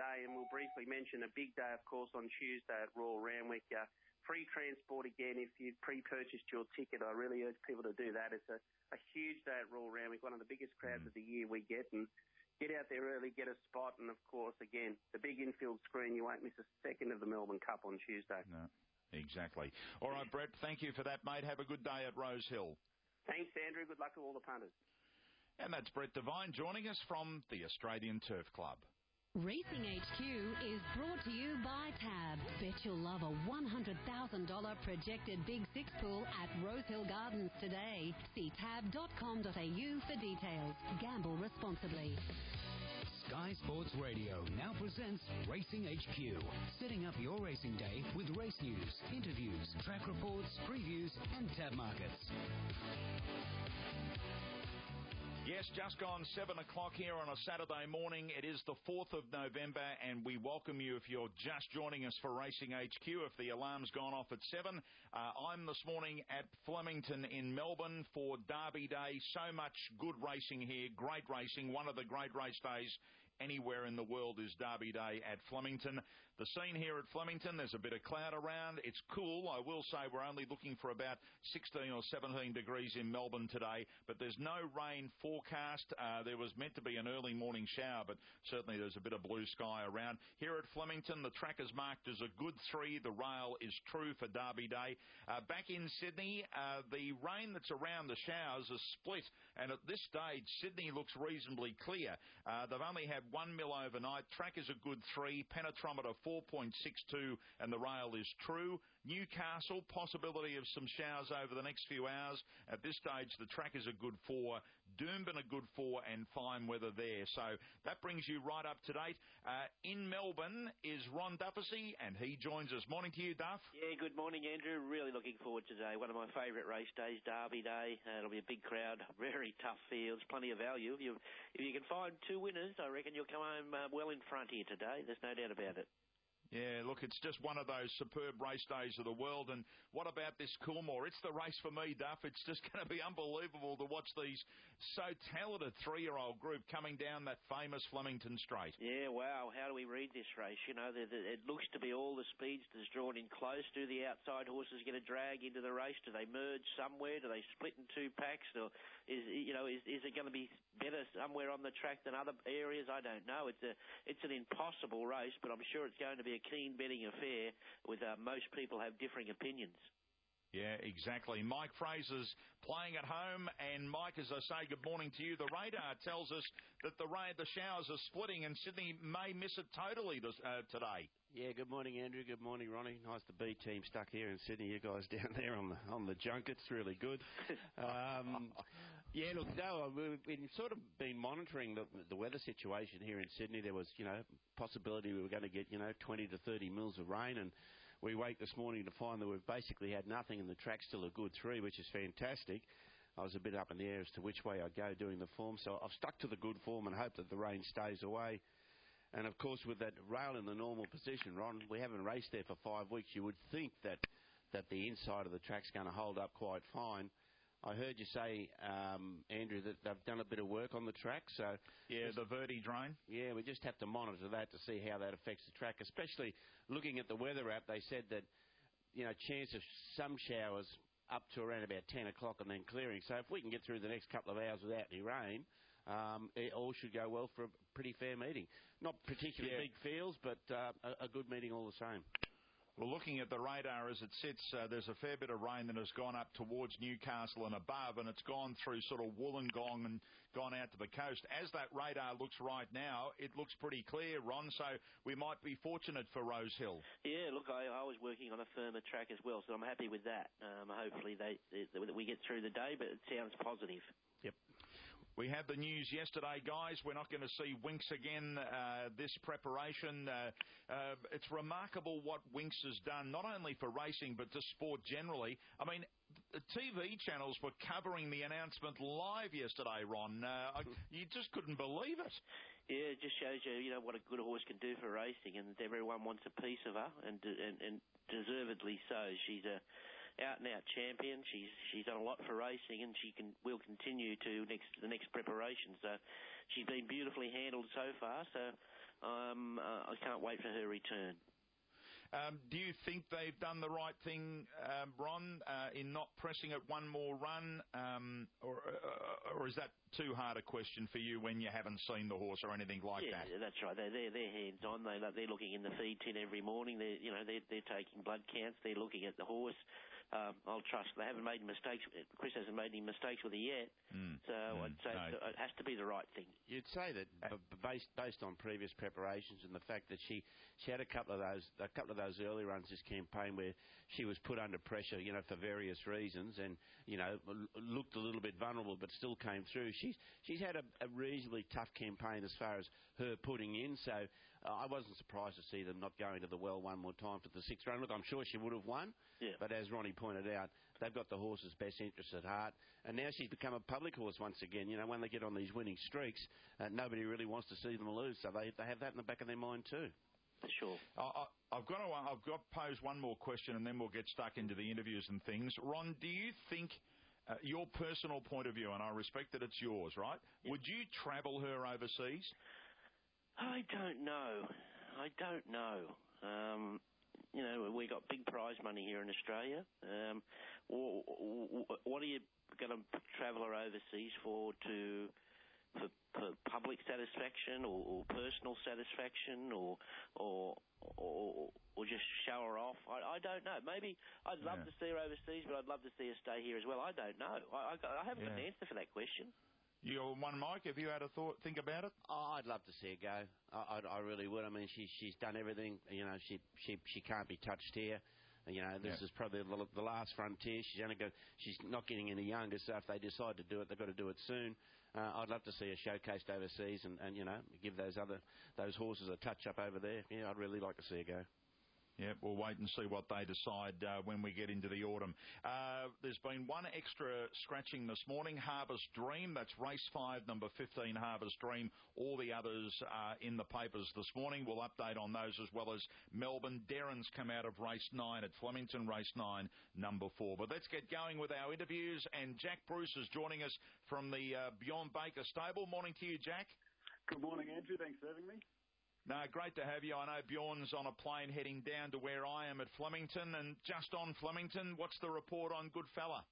day, and we'll briefly mention a big day, of course, on Tuesday at Royal Randwick. Free transport again if you've pre-purchased your ticket. I really urge people to do that. It's a huge day at Royal Randwick, one of the biggest crowds of the year we get, and get out there early, get a spot, and, of course, again, the big infield screen. You won't miss a second of the Melbourne Cup on Tuesday. No, exactly. All right, Brett, thank you for that, mate. Have a good day at Rose Hill. Thanks, Andrew. Good luck to all the punters. And that's Brett Devine joining us from the Australian Turf Club. Racing HQ is brought to you by Tab. Bet you'll love a $100,000 projected Big Six pool at Rose Hill Gardens today. See tab.com.au for details. Gamble responsibly. Sky Sports Radio now presents Racing HQ, setting up your racing day with race news, interviews, track reports, previews and tab markets. Yes, just gone 7 o'clock here on a Saturday morning. It is the 4th of November, and we welcome you if you're just joining us for Racing HQ, if the alarm's gone off at 7. I'm this morning at Flemington in Melbourne for Derby Day. So much good racing here, great racing, one of the great race days anywhere in the world is Derby Day at Flemington. The scene here at Flemington, there's a bit of cloud around. It's cool. I will say we're only looking for about 16 or 17 degrees in Melbourne today, but there's no rain forecast. There was meant to be an early morning shower, but certainly there's a bit of blue sky around. Here at Flemington, the track is marked as a good 3. The rail is true for Derby Day. Back in Sydney, the rain that's around the showers is split, and at this stage, Sydney looks reasonably clear. They've only had 1 mil overnight. Track is a good 3. Penetrometer 4.62, and the rail is true. Newcastle, possibility of some showers over the next few hours. At this stage, the track is a good 4. Doomben a good 4, and fine weather there. So that brings you right up to date. In Melbourne is Ron Duffy, and he joins us. Morning to you, Duff. Yeah, good morning, Andrew. Really looking forward to today. One of my favourite race days, Derby Day. It'll be a big crowd, very tough fields, plenty of value. If you can find 2 winners, I reckon you'll come home well in front here today. There's no doubt about it. Yeah, look, it's just one of those superb race days of the world. And what about this Coolmore? It's the race for me, Duff. It's just going to be unbelievable to watch these so talented 3-year-old group coming down that famous Flemington Straight. Yeah, wow. How do we read this race? You know, it looks to be all the speedsters drawn in close. Do the outside horses get a drag into the race? Do they merge somewhere? Do they split in 2 packs? Or is it going to be better somewhere on the track than other areas? I don't know. It's an impossible race, but I'm sure it's going to be a keen betting affair with most people have differing opinions. Yeah, exactly. Mike Fraser's playing at home, and Mike, as I say, good morning to you. The radar tells us that the showers are splitting, and Sydney may miss it totally today. Yeah, good morning, Andrew. Good morning, Ronnie. Nice to be team stuck here in Sydney. You guys down there on the junket. It's really good. Yeah, look, no, we've sort of been monitoring the weather situation here in Sydney. There was, possibility we were going to get, 20 to 30 mils of rain, and we wake this morning to find that we've basically had nothing, and the track's still a good 3, which is fantastic. I was a bit up in the air as to which way I'd go doing the form, so I've stuck to the good form and hope that the rain stays away. And, of course, with that rail in the normal position, Ron, we haven't raced there for 5 weeks. You would think that the inside of the track's going to hold up quite fine. I heard you say, Andrew, that they've done a bit of work on the track. So yeah, the Verdi drain. Yeah, we just have to monitor that to see how that affects the track, especially looking at the weather app. They said that, chance of some showers up to around about 10 o'clock and then clearing. So if we can get through the next couple of hours without any rain, it all should go well for a pretty fair meeting. Not particularly big fields, but a good meeting all the same. Well, looking at the radar as it sits, there's a fair bit of rain that has gone up towards Newcastle and above, and it's gone through sort of Wollongong and gone out to the coast. As that radar looks right now, it looks pretty clear, Ron, so we might be fortunate for Rose Hill. Yeah, look, I was working on a firmer track as well, so I'm happy with that. Hopefully we get through the day, but it sounds positive. Yep. We had the news yesterday, guys. We're not going to see Winx again this preparation. It's remarkable what Winx has done, not only for racing, but to sport generally. I mean, the TV channels were covering the announcement live yesterday, Ron. You just couldn't believe it. Yeah, it just shows you, what a good horse can do for racing, and everyone wants a piece of her, and deservedly so. She's a out-and-out champion. She's done a lot for racing, and will continue to the next preparation. So she's been beautifully handled so far. So I can't wait for her return. Do you think they've done the right thing, Ron, in not pressing it one more run, or is that too hard a question for you when you haven't seen the horse or anything like that? Yeah, that's right. They're hands on. They're looking in the feed tin every morning. They're taking blood counts. They're looking at the horse. I'll trust they haven't made mistakes. Chris hasn't made any mistakes with it yet, so I'd say it has to be the right thing. You'd say that based on previous preparations and the fact that she had a couple of those early runs this campaign where she was put under pressure, for various reasons, and looked a little bit vulnerable, but still came through. She's had a reasonably tough campaign as far as her putting in, so I wasn't surprised to see them not going to the well one more time for the sixth run. Look, I'm sure she would have won, but as Ronnie pointed out, they've got the horse's best interests at heart, and now she's become a public horse once again. When they get on these winning streaks, nobody really wants to see them lose, so they have that in the back of their mind too. For sure. I've got to pose one more question, and then we'll get stuck into the interviews and things. Ron, do you think, your personal point of view, and I respect that it's yours, right? Yep. Would you travel her overseas? I don't know. We got big prize money here in Australia. What are you going to travel her overseas for public satisfaction or personal satisfaction or just show her off? I don't know. Maybe I'd love to see her overseas, but I'd love to see her stay here as well. I don't know. I haven't got an answer for that question. You're one, Mike. Have you had a think about it? Oh, I'd love to see her go. I really would. I mean, she's done everything. She can't be touched here. This is probably the last frontier. She's not getting any younger, so if they decide to do it, they've got to do it soon. I'd love to see her showcased overseas and give those horses a touch up over there. Yeah, I'd really like to see her go. Yeah, we'll wait and see what they decide when we get into the autumn. There's been one extra scratching this morning, Harvest Dream. That's race 5, number 15, Harvest Dream. All the others are in the papers this morning. We'll update on those as well as Melbourne. Darren's come out of race 9 at Flemington, race 9, number 4. But let's get going with our interviews. And Jack Bruce is joining us from the Beyond Baker stable. Morning to you, Jack. Good morning, Andrew. Thanks for having me. No, great to have you. I know Bjorn's on a plane heading down to where I am at Flemington. And just on Flemington, what's the report on Goodfella?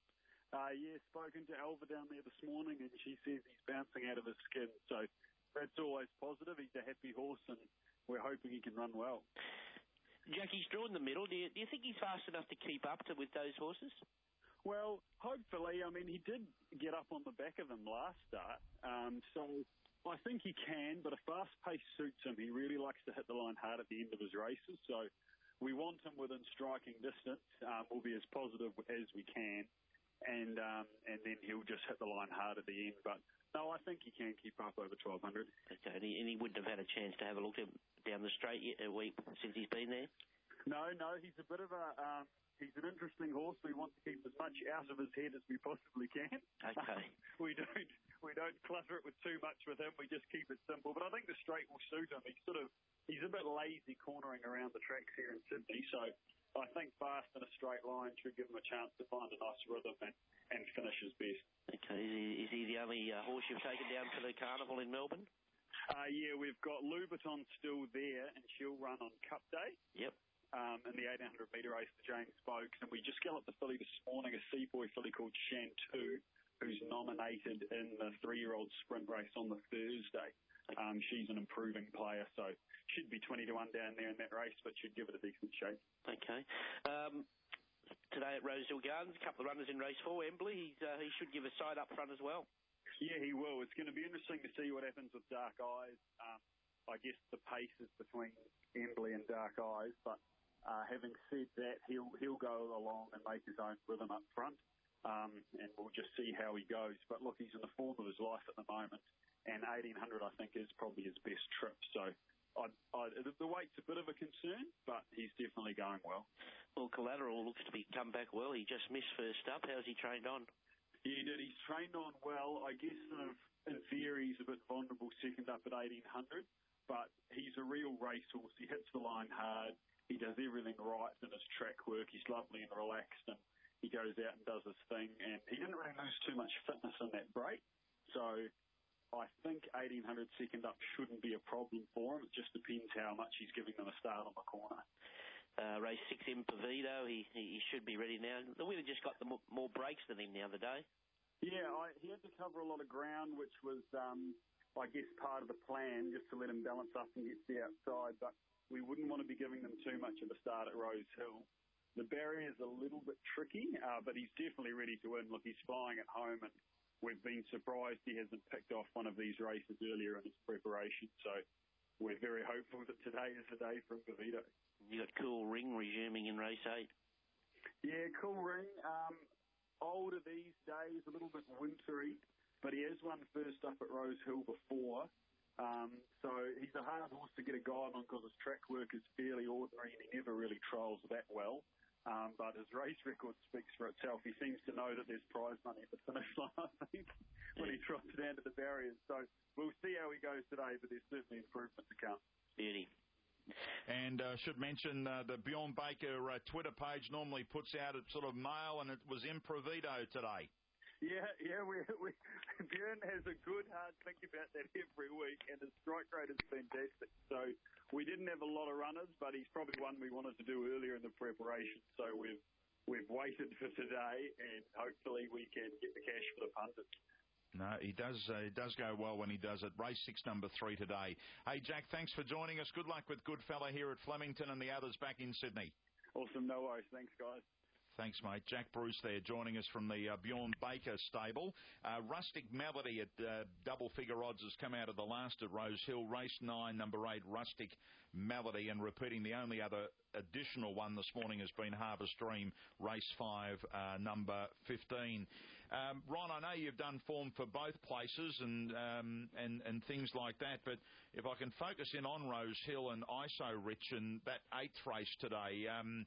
Spoken to Alva down there this morning, and she says he's bouncing out of his skin. So that's always positive. He's a happy horse, and we're hoping he can run well. Jack, he's drawn the middle. Do you think he's fast enough to keep up with those horses? Well, hopefully. I mean, he did get up on the back of them last start, so I think he can, but a fast pace suits him. He really likes to hit the line hard at the end of his races, so we want him within striking distance. We'll be as positive as we can, and then he'll just hit the line hard at the end. But no, I think he can keep up over 1,200. Okay, and he wouldn't have had a chance to have a look down the straight yet, since he's been there? No, he's a bit of a... He's an interesting horse. We want to keep as much out of his head as we possibly can. Okay. We don't clutter it with too much with him. We just keep it simple. But I think the straight will suit him. He's a bit lazy cornering around the tracks here in Sydney. So I think fast in a straight line should give him a chance to find a nice rhythm and finish his best. Okay. Is he the only horse you've taken down for the carnival in Melbourne? Yeah, we've got Louboutin still there, and she'll run on Cup Day. Yep. In the 800-metre race for James Folkes. And we just galloped the filly this morning, a Sepoy filly called Shantou, who's nominated in the 3-year-old sprint race on the Thursday. She's an improving player, so should be 20-1 down there in that race, but should give it a decent shape. Okay. Today at Rosehill Gardens, a couple of runners in race 4, Embley. He should give a side up front as well. Yeah, he will. It's going to be interesting to see what happens with Dark Eyes. I guess the pace is between Embley and Dark Eyes, but having said that, he'll go along and make his own rhythm up front, and we'll just see how he goes. But look, he's in the form of his life at the moment, and 1,800 I think is probably his best trip. So the weight's a bit of a concern, but he's definitely going well. Well, Collateral looks to be come back well. He just missed first up. How's he trained on? Yeah, he did. He's trained on well. I guess in theory he's a bit vulnerable second up at 1,800, but he's a real racehorse. He hits the line hard. He does everything right in his track work. He's lovely and relaxed, and he goes out and does his thing. And he didn't really lose too much fitness in that break. So I think 1800 second up shouldn't be a problem for him. It just depends how much he's giving them a start on the corner. Race 6 in Pavito, he should be ready now. The winner just got more breaks than him the other day. Yeah, he had to cover a lot of ground, which was, I guess, part of the plan, just to let him balance up and get to the outside. But we wouldn't want to be giving them too much of a start at Rose Hill. The barrier's a little bit tricky, but he's definitely ready to win. Look, he's flying at home, and we've been surprised he hasn't picked off one of these races earlier in his preparation. So we're very hopeful that today is the day from Pavito. You got Cool Ring resuming in race 8. Yeah, Cool Ring. Older these days, a little bit wintry, but he has won first up at Rose Hill before. So he's a hard horse to get a guide on because his track work is fairly ordinary and he never really trials that well. But his race record speaks for itself. He seems to know that there's prize money at the finish line, I think, when he trots down to the barriers. So we'll see how he goes today, but there's certainly improvement to come. Beauty. And should mention the Bjorn Baker Twitter page normally puts out a sort of mail, and it was in Provito today. Yeah, Bjorn has a good hard think about that every week, and his strike rate is fantastic. So we didn't have a lot of runners, but he's probably one we wanted to do earlier in the preparation. So we've waited for today, and hopefully we can get the cash for the punters. No, he does go well when he does it. Race 6, number 3 today. Hey, Jack, thanks for joining us. Good luck with Goodfella here at Flemington and the others back in Sydney. Awesome, no worries. Thanks, guys. Thanks, mate. Jack Bruce there joining us from the Bjorn Baker stable. Rustic Melody at double figure odds has come out of the last at Rose Hill. Race 9, number 8, Rustic Melody. And repeating, the only other additional one this morning has been Harvest Dream, race 5, number 15. Ron, I know you've done form for both places and things like that, but if I can focus in on Rose Hill and ISO Rich and that 8th race today,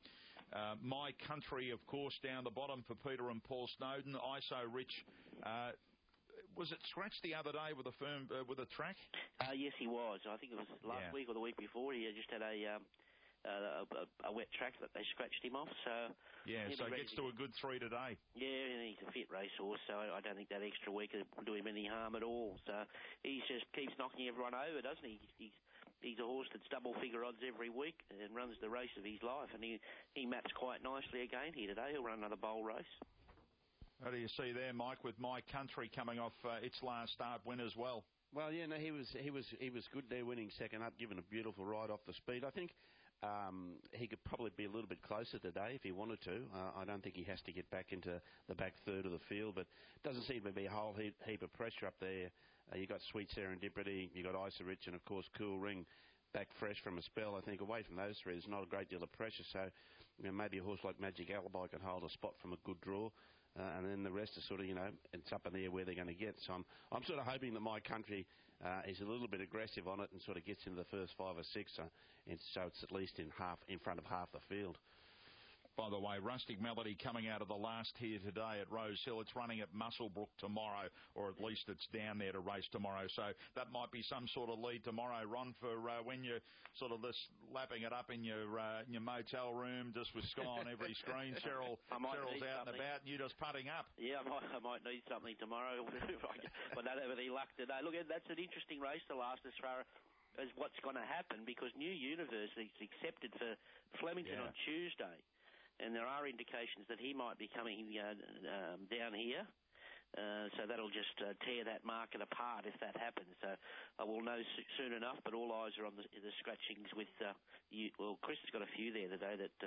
My Country, of course, down the bottom for Peter and Paul Snowden. ISO Rich, was it scratched the other day with a track? Yes, he was. I think it was last week or the week before. He just had a wet track that they scratched him off. So yeah, so he gets to a good 3 today. Yeah, and he's a fit racehorse, so I don't think that extra week will do him any harm at all. So he just keeps knocking everyone over, doesn't he? He's a horse that's double figure odds every week and runs the race of his life, and he maps quite nicely again here today. He'll run another bowl race. How do you see there, Mike, with My Country coming off its last start win as well? Well, yeah, no, he was good there, winning second up, given a beautiful ride off the speed. I think he could probably be a little bit closer today if he wanted to. I don't think he has to get back into the back third of the field, but it doesn't seem to be a whole heap of pressure up there. You got Sweet Serendipity, you got ISO Rich, and of course Cool Ring back fresh from a spell. I think away from those three, there's not a great deal of pressure. So maybe a horse like Magic Alibi can hold a spot from a good draw. And then the rest is sort of, it's up in the air where they're going to get. So I'm sort of hoping that My Country is a little bit aggressive on it and sort of gets into the first 5 or 6, and so it's at least in front of half the field. By the way, Rustic Melody coming out of the last here today at Rose Hill. It's running at Muswellbrook tomorrow, or at least it's down there to race tomorrow. So that might be some sort of lead tomorrow, Ron, for when you're sort of just lapping it up in your motel room, just with Sky on every screen. Cheryl's out and about, and you're just putting up. Yeah, I might need something tomorrow if I don't have any luck today. Look, that's an interesting race to last as far as what's going to happen, because New Universe is accepted for Flemington on Tuesday. And there are indications that he might be coming down here. So that'll just tear that market apart if that happens. So we'll know soon enough, but all eyes are on the scratchings with... Chris has got a few there today that...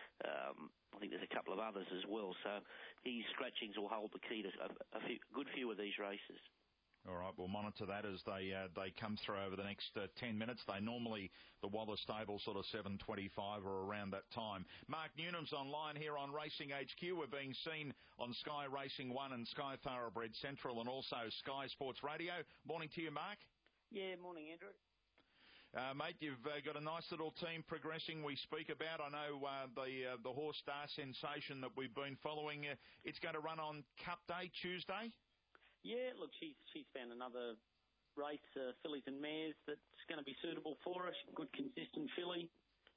I think there's a couple of others as well. So these scratchings will hold the key to a good few of these races. All right, we'll monitor that as they come through over the next 10 minutes. They normally, the Wallace stable, sort of 7:25 or around that time. Mark Newnham's online here on Racing HQ. We're being seen on Sky Racing 1 and Sky Thoroughbred Central and also Sky Sports Radio. Morning to you, Mark. Yeah, morning, Andrew. Mate, you've got a nice little team progressing we speak about. I know the Horse Star Sensation that we've been following, it's going to run on Cup Day, Tuesday? Yeah, look, she's found another race, fillies and mares, that's going to be suitable for her. Good, consistent filly.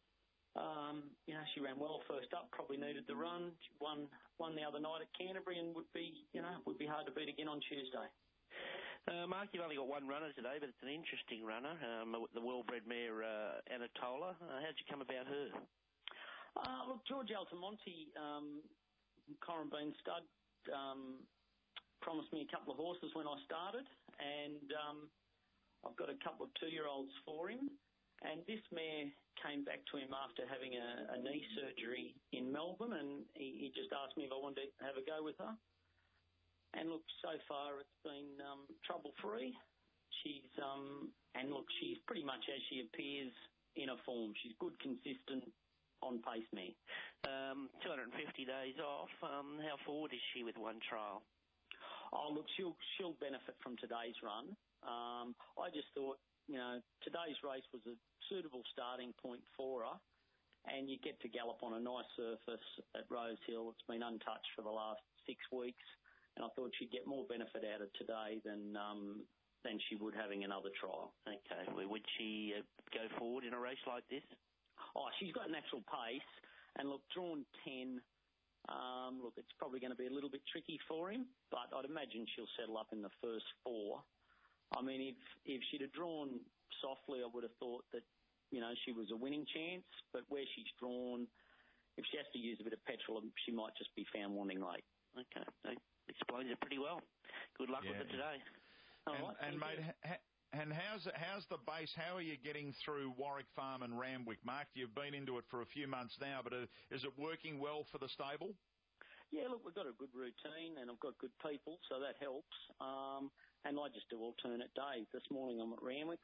She ran well first up, probably needed the run. She won the other night at Canterbury and would be hard to beat again on Tuesday. Mark, you've only got one runner today, but it's an interesting runner, the well-bred mare Anatola. How'd you come about her? Look, George Altamonte, Coram Bean Stud, promised me a couple of horses when I started, and I've got a couple of 2-year-olds for him. And this mare came back to him after having a knee surgery in Melbourne, and he just asked me if I wanted to have a go with her. And look, so far it's been trouble-free. She's pretty much as she appears in her form. She's good, consistent, on-pace mare. 250 days off. How forward is she with one trial? Oh, look, she'll benefit from today's run. I just thought, today's race was a suitable starting point for her, and you get to gallop on a nice surface at Rose Hill. It's been untouched for the last 6 weeks, and I thought she'd get more benefit out of today than she would having another trial. Okay. Would she go forward in a race like this? Oh, she's got natural pace, and look, drawn 10. Look, it's probably going to be a little bit tricky for him, but I'd imagine she'll settle up in the first 4. I mean, if she'd have drawn softly, I would have thought that, she was a winning chance. But where she's drawn, if she has to use a bit of petrol, she might just be found wanting late. Okay. That explains it pretty well. Good luck with it today. And mate, how's the base? How are you getting through Warwick Farm and Randwick? Mark, you've been into it for a few months now, but is it working well for the stable? Yeah, look, we've got a good routine and I've got good people, so that helps. And I just do alternate days. This morning I'm at Randwick.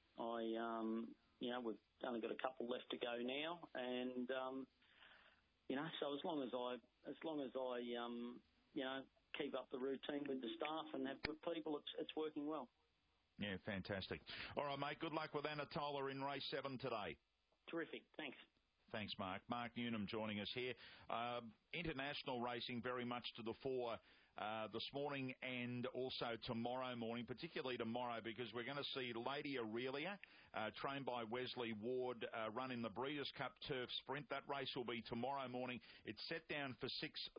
We've only got a couple left to go now, and so as long as I keep up the routine with the staff and have good people, it's working well. Yeah, fantastic. All right, mate. Good luck with Anatola in race 7 today. Terrific. Thanks. Thanks, Mark. Mark Newnham joining us here. International racing very much to the fore this morning and also tomorrow morning, particularly tomorrow, because we're going to see Lady Aurelia, trained by Wesley Ward, run in the Breeders' Cup Turf Sprint. That race will be tomorrow morning. It's set down for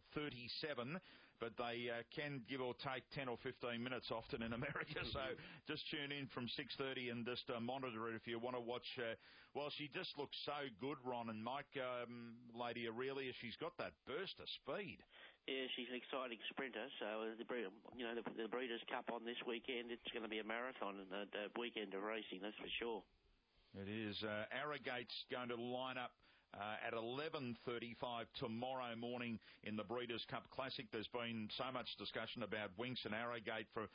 6:37. But they can give or take 10 or 15 minutes often in America. So just tune in from 6:30 and just monitor it if you want to watch. Well, she just looks so good, Ron and Mike. Lady Aurelia, she's got that burst of speed. Yeah, she's an exciting sprinter. So the Breeders' Cup on this weekend, it's going to be a marathon and a weekend of racing, that's for sure. It is. Arrogate's going to line up at 11:35 tomorrow morning in the Breeders' Cup Classic. There's been so much discussion about Winx and Arrogate for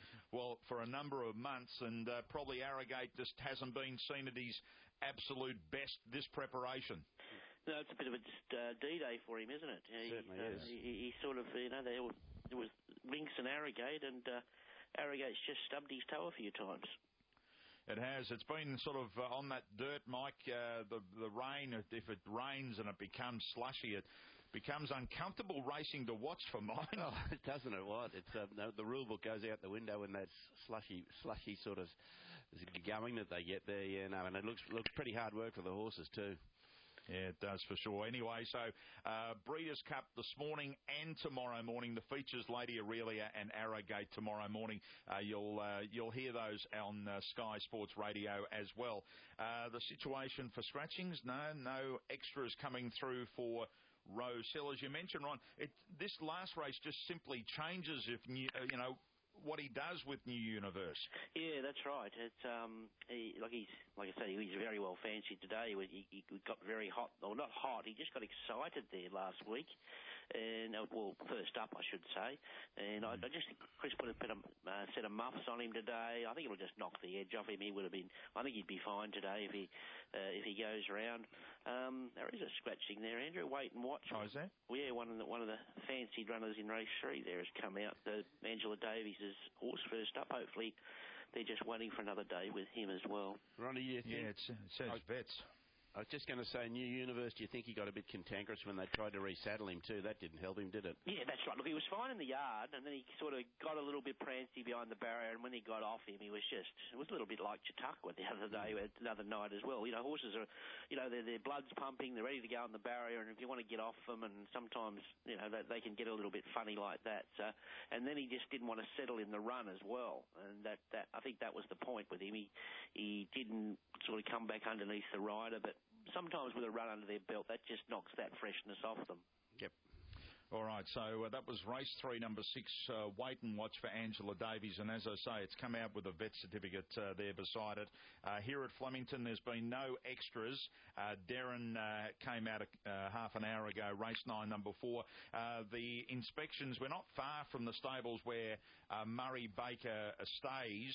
a number of months, and probably Arrogate just hasn't been seen at his absolute best this preparation. No, it's a bit of a D-Day for him, isn't it? Certainly is. He sort of, there was Winx and Arrogate, and Arrogate's just stubbed his toe a few times. It has. It's been sort of on that dirt, Mike. The rain, if it rains and it becomes slushy, it becomes uncomfortable racing to watch for mine. Oh, doesn't it? What? It's the rule book goes out the window when that slushy sort of going that they get there. Yeah, no, and it looks pretty hard work for the horses too. Yeah, it does for sure. Anyway, so Breeders' Cup this morning and tomorrow morning. The features Lady Aurelia and Arrogate tomorrow morning. You'll hear those on Sky Sports Radio as well. The situation for scratchings, no extras coming through for Rose Hill. As you mentioned, Ron, this last race just simply changes if what he does with New Universe. Yeah, that's right. It's like I say, he's very well fancied today. He got very hot, or not hot. He just got excited there last week, and first up, I should say. And I just think Chris put a set of muffs on him today. I think it'll just knock the edge off him. I think he'd be fine today if he goes around. There is a scratching there, Andrew. Wait and watch. Oh, is there? Yeah, one of the fancied runners in race 3 there has come out. Angela Davies' horse first up. Hopefully they're just waiting for another day with him as well. Ronnie, you think... Yeah, it says vets. I was just going to say, New Universe, do you think he got a bit cantankerous when they tried to resaddle him too? That didn't help him, did it? Yeah, that's right. Look, he was fine in the yard, and then he sort of got a little bit prancy behind the barrier, and when he got off him, it was a little bit like Chautauqua the other day, the other night as well. You know, horses are, you know, their blood's pumping, they're ready to go on the barrier, and if you want to get off them, and sometimes, you know, they can get a little bit funny like that. So, and then he just didn't want to settle in the run as well, and that I think that was the point with him. He didn't sort of come back underneath the rider, but sometimes with a run under their belt, that just knocks that freshness off them. Yep. All right, so that was race 3, number 6, Wait and Watch for Angela Davies. And as I say, it's come out with a vet certificate there beside it. Here at Flemington, there's been no extras. Darren came out half an hour ago, race 9, number 4. The inspections were not far from the stables where Murray Baker stays.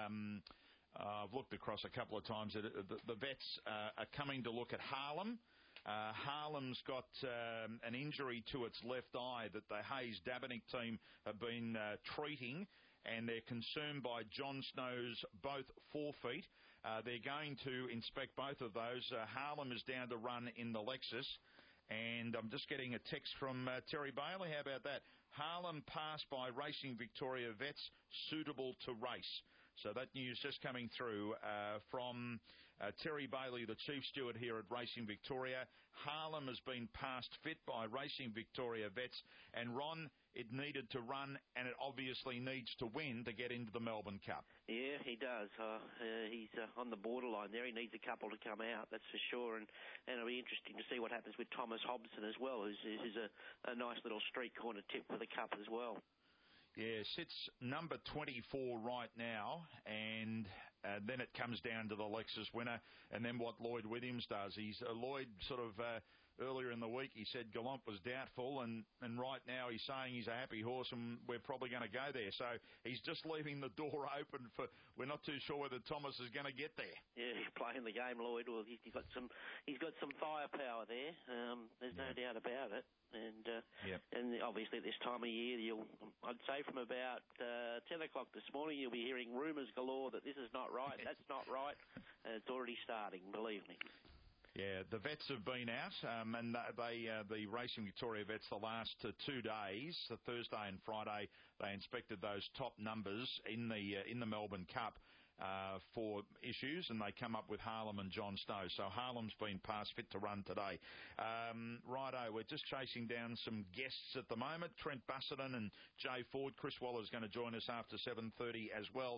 I've looked across a couple of times. The vets are coming to look at Harlem. Harlem's got an injury to its left eye that the Hayes Dabernick team have been treating, and they're concerned by John Snow's both forefeet. They're going to inspect both of those. Harlem is down to run in the Lexus, and I'm just getting a text from Terry Bailey. How about that? Harlem passed by Racing Victoria vets suitable to race. So that news just coming through from Terry Bailey, the Chief Steward here at Racing Victoria. Harlem has been passed fit by Racing Victoria vets. And Ron, it needed to run, and it obviously needs to win to get into the Melbourne Cup. Yeah, he does. He's on the borderline there. He needs a couple to come out, that's for sure. And it'll be interesting to see what happens with Thomas Hobson as well, who's a nice little street corner tip for the Cup as well. Yeah, sits number 24 right now, and then it comes down to the Lexus winner, and then what Lloyd Williams does. Lloyd sort of earlier in the week he said Gallant was doubtful, and right now he's saying he's a happy horse, and we're probably going to go there. So he's just leaving the door open for. We're not too sure whether Thomas is going to get there. Yeah, he's playing the game, Lloyd. Well, he's got some firepower there. There's no doubt about it. And and obviously at this time of year, I'd say from about 10 o'clock this morning, you'll be hearing rumours galore that this is not right, that's not right, and it's already starting, believe me. Yeah, the vets have been out, and the Racing Victoria vets the last 2 days, the Thursday and Friday, they inspected those top numbers in the Melbourne Cup. For issues, and they come up with Harlem and John Snow. So Harlem's been passed fit to run today. Righto, we're just chasing down some guests at the moment. Trent Busserton and Jay Ford. Chris Waller's going to join us after 7:30 as well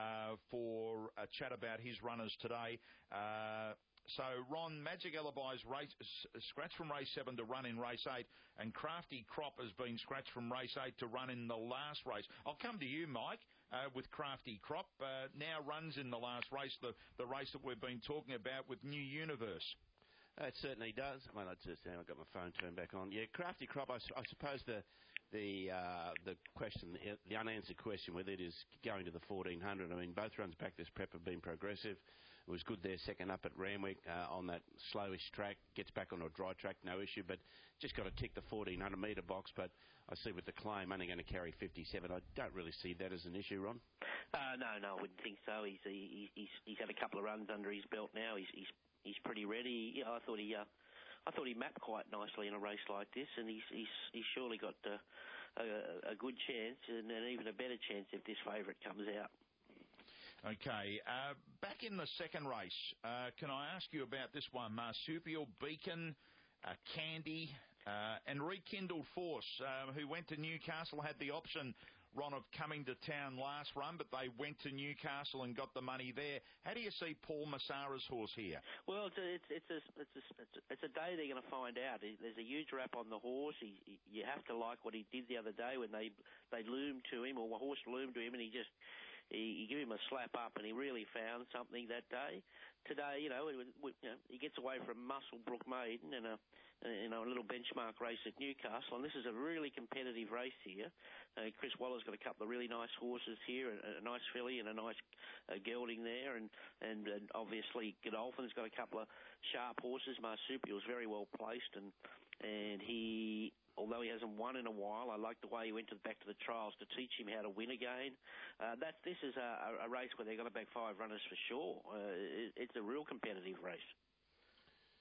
for a chat about his runners today. So, Ron, Magic Alibi's scratched from race 7 to run in race 8, and Crafty Crop has been scratched from race 8 to run in the last race. I'll come to you, Mike, with Crafty Crop. Now runs in the last race, the race that we've been talking about with New Universe. It certainly does. Well, I've got my phone turned back on. Yeah, Crafty Crop, I suppose the question, the unanswered question with it is going to the 1400. I mean, both runs back this prep have been progressive. It was good there, second up at Randwick on that slowish track. Gets back on a dry track, no issue, but just got to tick the 1400 metre box. But I see with the claim only going to carry 57. I don't really see that as an issue, Ron. No, I wouldn't think so. He's had a couple of runs under his belt now. He's pretty ready. Yeah, I thought he mapped quite nicely in a race like this, and he's surely got a good chance and even a better chance if this favourite comes out. Okay, back in the second race, can I ask you about this one? Marsupial, Beacon, Candy, and Rekindled Force, who went to Newcastle, had the option, Ron, of coming to town last run, but they went to Newcastle and got the money there. How do you see Paul Massara's horse here? Well, it's a day they're going to find out. There's a huge rap on the horse. You have to like what he did the other day when they loomed to him, or the horse loomed to him, and he gave him a slap up, and he really found something that day. Today, he gets away from Musselbrook Maiden in a little benchmark race at Newcastle, and this is a really competitive race here. Chris Waller's got a couple of really nice horses here, a nice filly and a nice gelding there, and obviously Godolphin's got a couple of sharp horses. Marsupial's very well placed, and he, although he hasn't won in a while, I like the way he went back to the trials to teach him how to win again. This is a race where they're going to back 5 runners for sure. It's a real competitive race.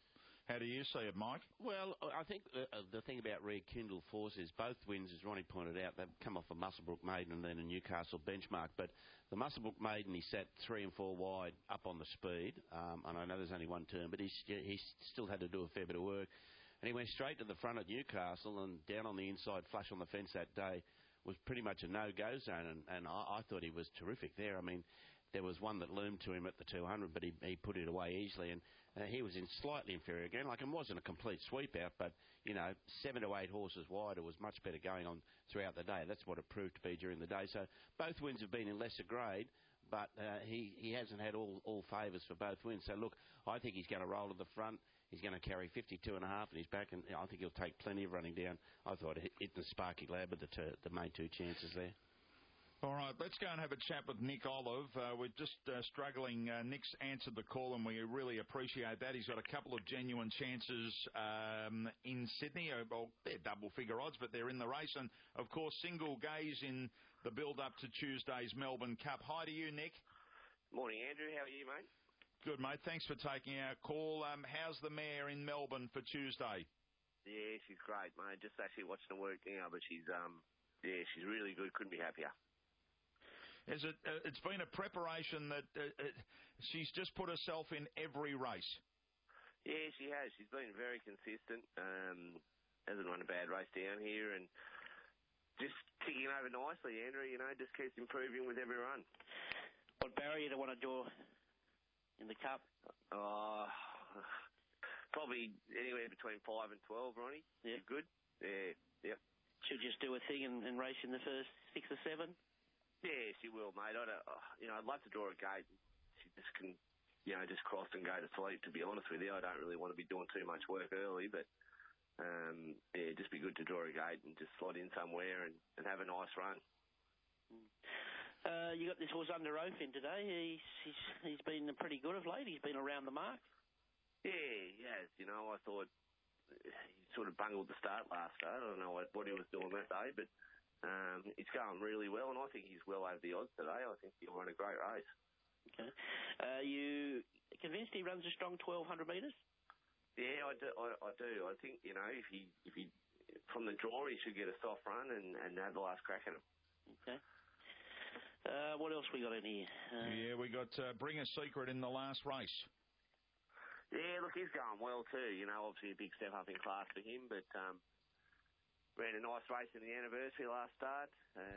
How do you see it, Mike? Well, I think the thing about Rekindle Force is both wins, as Ronnie pointed out, they've come off a Muswellbrook maiden and then a Newcastle benchmark. But the Muswellbrook maiden, he sat 3 and 4 wide up on the speed. And I know there's only one turn, but he still had to do a fair bit of work. And he went straight to the front at Newcastle and down on the inside, flush on the fence that day, was pretty much a no-go zone. And I thought he was terrific there. I mean, there was one that loomed to him at the 200, but he put it away easily. And he was in slightly inferior again. Like, it wasn't a complete sweep out, but, 7 to 8 horses wide, it was much better going on throughout the day. That's what it proved to be during the day. So both wins have been in lesser grade, but he hasn't had all favours for both wins. So, look, I think he's going to roll to the front. He's going to carry 52.5 in his back, and I think he'll take plenty of running down. I thought it the Sparky Lad with the main 2 chances there. All right, let's go and have a chat with Nick Olive. We're just struggling. Nick's answered the call, and we really appreciate that. He's got a couple of genuine chances in Sydney. Well, they're double-figure odds, but they're in the race. And, of course, single gaze in the build-up to Tuesday's Melbourne Cup. Hi to you, Nick. Morning, Andrew. How are you, mate? Good, mate. Thanks for taking our call. How's the mare in Melbourne for Tuesday? Yeah, she's great, mate. Just actually watching her work now, but she's really good. Couldn't be happier. It's been a preparation that she's just put herself in every race. Yeah, she has. She's been very consistent. Hasn't run a bad race down here, and just ticking over nicely, Andrew. Just keeps improving with every run. What barrier do you want to draw in the Cup? Probably anywhere between 5 and 12, Ronnie. Yeah. Good? Yeah, yep. She'll just do a thing and race in the first 6 or 7? Yeah, she will, mate. I'd love to draw a gate. She just can, just cross and go to sleep, to be honest with you. I don't really want to be doing too much work early, but, just be good to draw a gate and just slot in somewhere and have a nice run. You got this horse Under Oath in today. He's been pretty good of late. He's been around the mark. Yeah, he has. I thought he sort of bungled the start last start. I don't know what he was doing that day, but he's going really well, and I think he's well over the odds today. I think he'll run a great race. Okay. You convinced he runs a strong 1,200 metres? Yeah, I do. I think, if he from the draw, he should get a soft run and have the last crack at him. Okay. What else we got in here? We got Bring a Secret in the last race. Yeah, look, he's going well too. Obviously a big step up in class for him, but ran a nice race in the anniversary last start.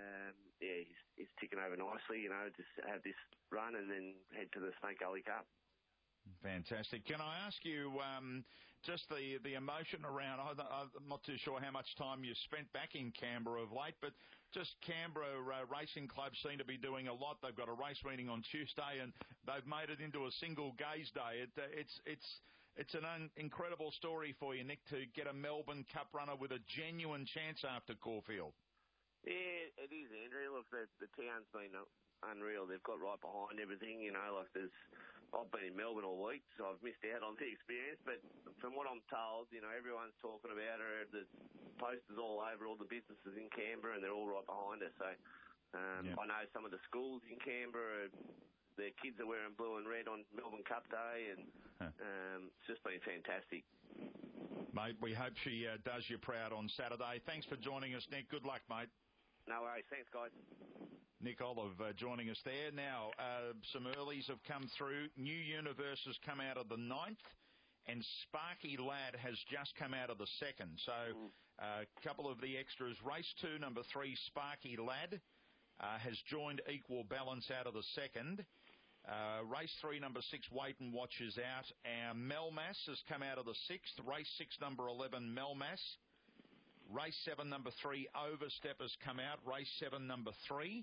He's ticking over nicely, just have this run and then head to the Snake Gully Cup. Fantastic. Can I ask you just the emotion around, I'm not too sure how much time you spent back in Canberra of late, but just Canberra Racing Club seem to be doing a lot. They've got a race meeting on Tuesday and they've made it into a single gaze day. It's an incredible story for you, Nick, to get a Melbourne Cup runner with a genuine chance after Caulfield. Yeah, it is, Andrew. Look, the town's been unreal. They've got right behind everything, I've been in Melbourne all week, so I've missed out on the experience, but from what I'm told, everyone's talking about her. There's posters all over all the businesses in Canberra, and they're all right behind her. So I know some of the schools in Canberra, their kids are wearing blue and red on Melbourne Cup Day, and it's just been fantastic. Mate, we hope she does you proud on Saturday. Thanks for joining us, Nick. Good luck, mate. No worries. Thanks, guys. Nick Olive joining us there. Now, some earlies have come through. New Universe has come out of the 9th, and Sparky Lad has just come out of the 2nd. So a couple of the extras. Race 2, number 3, Sparky Lad, has joined Equal Balance out of the 2nd. Race 3, number 6, Wait and Watch is out. Melmass has come out of the 6th. Race 6, number 11, Melmass. Race 7, number 3, Overstep has come out. Race 7, number 3.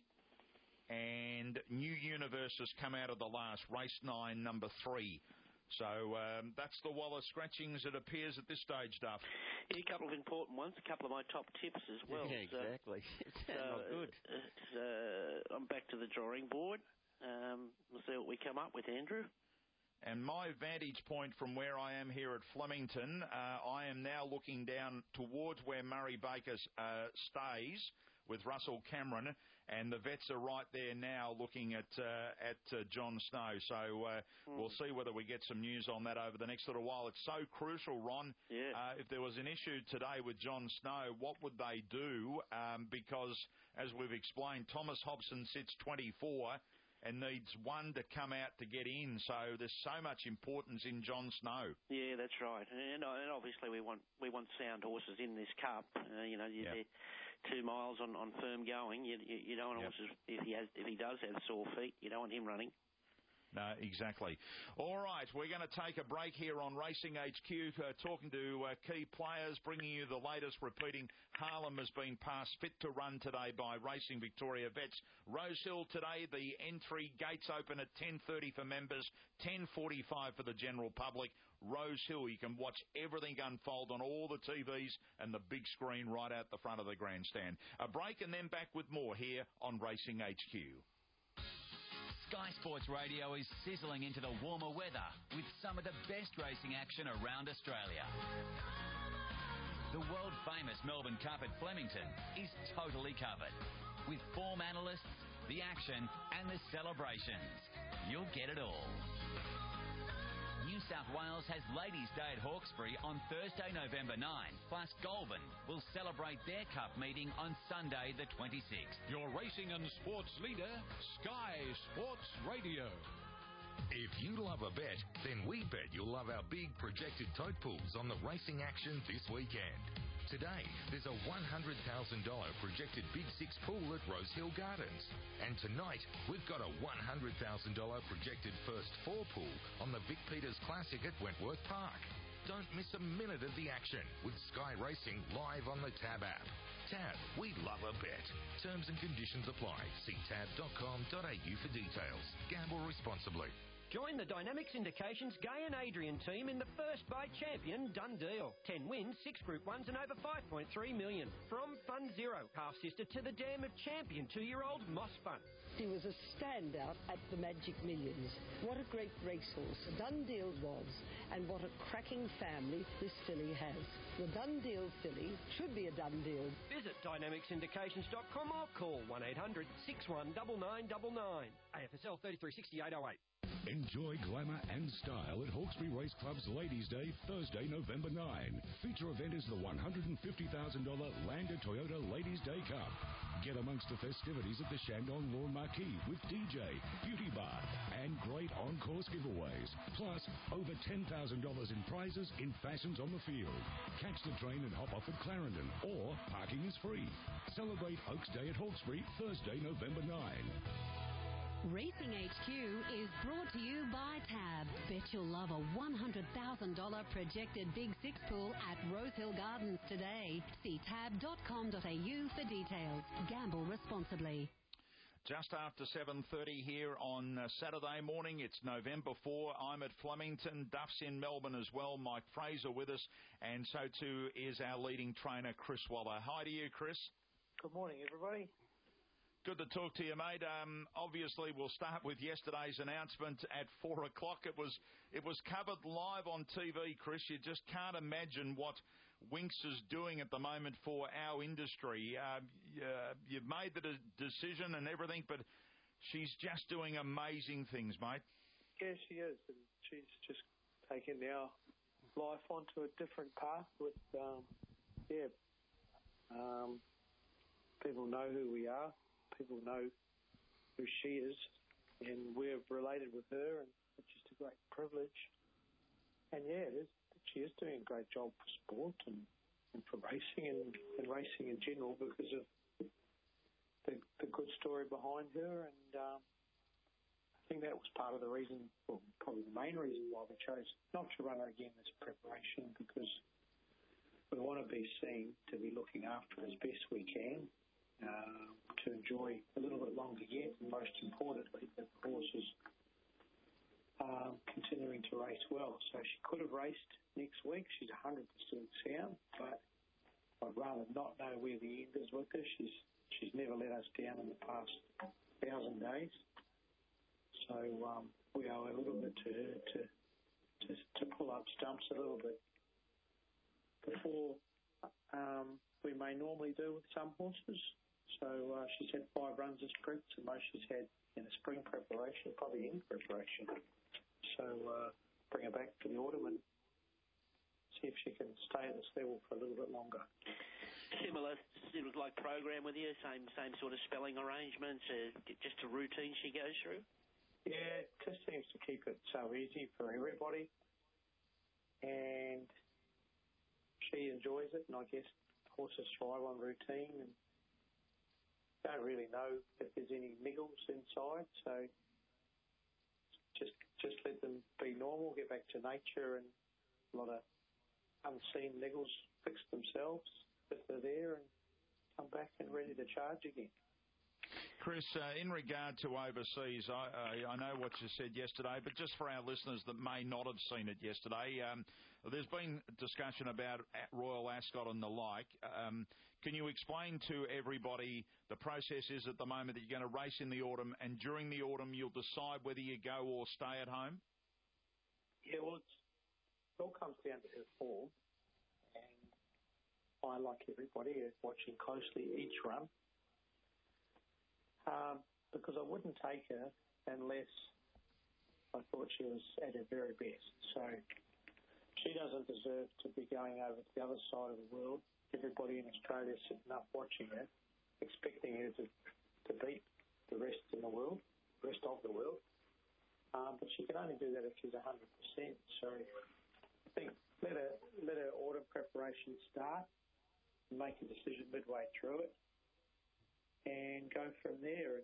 And New Universe has come out of the last, race 9, number 3. So that's the Wallace scratchings, it appears, at this stage, Duff. Yeah, a couple of important ones, a couple of my top tips as well. Yeah, exactly. Not good. I'm back to the drawing board. We'll see what we come up with, Andrew. And my vantage point from where I am here at Flemington, I am now looking down towards where Murray Baker stays with Russell Cameron. and the vets are right there now looking at John Snow. So we'll see whether we get some news on that over the next little while. It's so crucial, Ron. Yeah. If there was an issue today with John Snow, what would they do? Because, as we've explained, Thomas Hobson sits 24 and needs one to come out to get in. So there's so much importance in John Snow. Yeah, that's right. And obviously we want sound horses in this cup. They're 2 miles on firm going. You don't want horses if he does have sore feet. You don't want him running. No, exactly. All right, we're going to take a break here on Racing HQ, talking to key players, bringing you the latest, repeating Harlem has been passed fit to run today by Racing Victoria Vets. Rosehill today, the entry gates open at 10:30 for members, 10:45 for the general public. Rosehill, you can watch everything unfold on all the TVs and the big screen right out the front of the grandstand. A break and then back with more here on Racing HQ. Sky Sports Radio is sizzling into the warmer weather with some of the best racing action around Australia. The world-famous Melbourne Cup at Flemington is totally covered, with form analysts, the action and the celebrations. You'll get it all. New South Wales has Ladies' Day at Hawkesbury on Thursday, November 9, plus Goulburn will celebrate their cup meeting on Sunday the 26th. Your racing and sports leader, Sky Sports Radio. If you love a bet, then we bet you'll love our big projected tote pools on the racing action this weekend. Today, there's a $100,000 projected Big Six pool at Rosehill Gardens. And tonight, we've got a $100,000 projected First Four pool on the Vic Peters Classic at Wentworth Park. Don't miss a minute of the action with Sky Racing live on the Tab app. Tab, we love a bet. Terms and conditions apply. See tab.com.au for details. Gamble responsibly. Join the Dynamic Syndication's Gay and Adrian team in the first bite champion Done Deal. 10 wins, 6 Group 1s and over 5.3 million. From Fund Zero, half-sister to the dam of champion 2-year-old Moss Fun. He was a standout at the Magic Millions. What a great racehorse Done Deal was, and what a cracking family this filly has. The Done Deal filly should be a done deal. Visit dynamicsyndications.com or call 1-800 619999. AFSL 336808. Enjoy glamour and style at Hawkesbury Race Club's Ladies' Day, Thursday, November 9. Feature event is the $150,000 Lander Toyota Ladies' Day Cup. Get amongst the festivities at the Shandong Lawn Marquee with DJ, beauty bar, and great on-course giveaways. Plus, over $10,000 in prizes in fashions on the field. Catch the train and hop off at Clarendon, or parking is free. Celebrate Oaks Day at Hawkesbury, Thursday, November 9. Racing HQ is brought to you by Tab. Bet you'll love a $100,000 projected Big Six pool at Rosehill Gardens today. See tab.com.au for details. Gamble responsibly. Just after 7:30 here on Saturday morning. It's November 4. I'm at Flemington. Duff's in Melbourne as well. Mike Fraser with us. And so too is our leading trainer, Chris Waller. Hi to you, Chris. Good morning, everybody. Good to talk to you, mate. Obviously, we'll start with yesterday's announcement at 4 o'clock. It was covered live on TV, Chris. You just can't imagine what Winx is doing at the moment for our industry. You've made the decision and everything, but she's just doing amazing things, mate. Yeah, she is. And she's just taken our life onto a different path with, people know who we are. People know who she is, and we're related with her, and it's just a great privilege. And she is doing a great job for sport and for racing and racing in general because of the good story behind her. And I think that was part of the reason, well, probably the main reason why we chose not to run her again as preparation, because we want to be seen to be looking after her as best we can. To enjoy a little bit longer yet, and most importantly, that the horse is continuing to race well. So she could have raced next week. She's 100% sound, but I'd rather not know where the end is with her. She's never let us down in the past 1,000 days. So we owe a little bit to her to pull up stumps a little bit before we may normally do with some horses. So she's had 5 runs this prep, the most she's had in the spring preparation, probably in preparation. So bring her back for the autumn and see if she can stay at this level for a little bit longer. Similar like program with you, same sort of spelling arrangements, just a routine she goes through? Yeah, it just seems to keep it so easy for everybody. And she enjoys it, and I guess horses thrive on routine and don't really know if there's any niggles inside, so just let them be normal, get back to nature, and a lot of unseen niggles fix themselves if they're there and come back and ready to charge again. Chris, in regard to overseas, I know what you said yesterday, but just for our listeners that may not have seen it yesterday, there's been discussion about Royal Ascot and the like. Can you explain to everybody the process is at the moment that you're going to race in the autumn, and during the autumn you'll decide whether you go or stay at home? Yeah, well, it all comes down to her form, and I, like everybody, is watching closely each run. Because I wouldn't take her unless I thought she was at her very best. So she doesn't deserve to be going over to the other side of the world. Everybody in Australia sitting up watching her, expecting her to beat the rest of the world. But she can only do that if she's 100%. So I think let her autumn preparation start and make a decision midway through it, and go from there.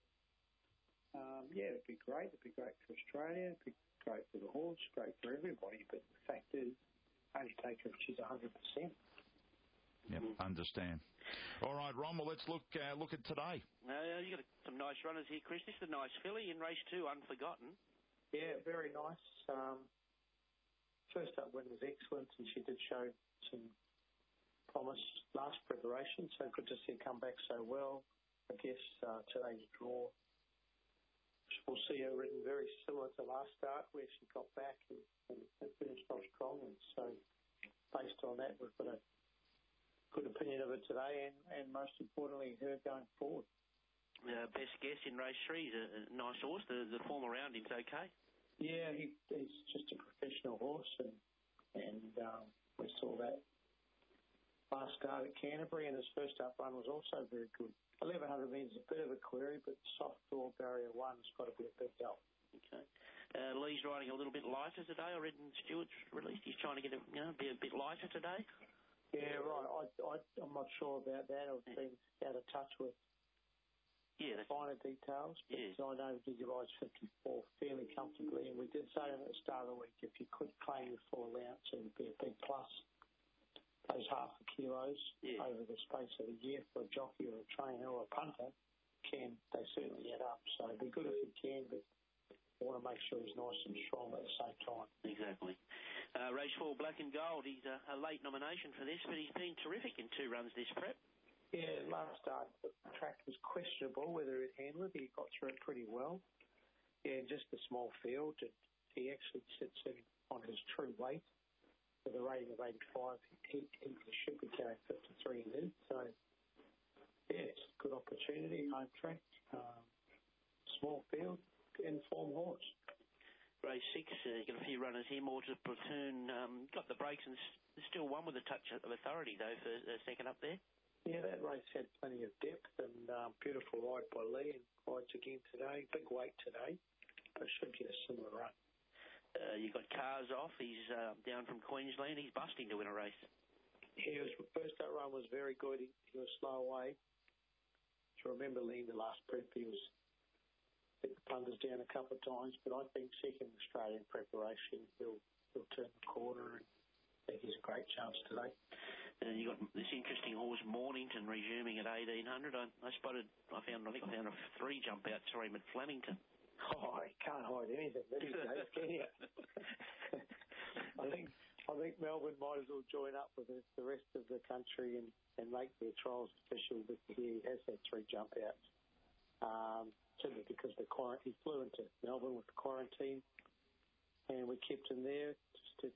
And it'd be great. It'd be great for Australia. It'd be great for the horse. Great for everybody. But the fact is, only take her if she's 100%. Yep, understand. All right, Ron. Well, let's look at today. You got some nice runners here, Chris. This is a nice filly in race 2, Unforgotten. Yeah, very nice. First up win was excellent, and she did show some promise last preparation, so good to see her come back so well. I guess today's draw, we'll see her ridden very similar to last start, where she got back and finished off strong. And so based on that, we've got a good opinion of her today, and most importantly, her going forward. Best guess in race 3 is a nice horse. The form around him's okay. Yeah, he's just a professional horse, and we saw that last start at Canterbury, and his first up run was also very good. 1100 metres is a bit of a query, but soft draw barrier 1's got to be a big help. Okay. Lee's riding a little bit lighter today. I read in Stewart's release he's trying to get be a bit lighter today. Yeah, right. I'm not sure about that. I've been out of touch with the finer details, but I know he rides 54 fairly comfortably, and we did say at the start of the week, if you could claim your full allowance, it would be a big plus. Those half a kilos over the space of a year for a jockey or a trainer or a punter, they certainly add up. So it'd be good if you can, but I want to make sure he's nice and strong at the same time. Exactly. Race 4, Black and Gold. He's a late nomination for this, but he's been terrific in 2 runs this prep. Yeah, last start the track was questionable whether he'd handle it. He got through it pretty well. Yeah, just a small field. He actually sits in on his true weight. With a rating of 85, he should be carrying 53 in it. So, yeah, it's a good opportunity, home track, small field, informed horse. Race 6, got a few runners here, more to platoon. Got the breaks and still won with a touch of authority, though, for second up there. Yeah, that race had plenty of depth and beautiful ride by Lee, and rides again today. Big weight today, but should get a similar run. You got Cars off. He's down from Queensland. He's busting to win a race. First that run was very good. He was slow away. To remember Lee in the last prep, he was the punters down a couple of times, but I think second Australian preparation, he'll turn the corner, and I think he's a great chance today. You got this interesting horse, Mornington, resuming at 1800. I think I found a 3 jump out for him at Flemington. Oh, he can't hide anything these days, can you? I think Melbourne might as well join up with the rest of the country and make their trials official. But he has had 3 jump outs. Simply because he flew into Melbourne with the quarantine, and we kept him there just to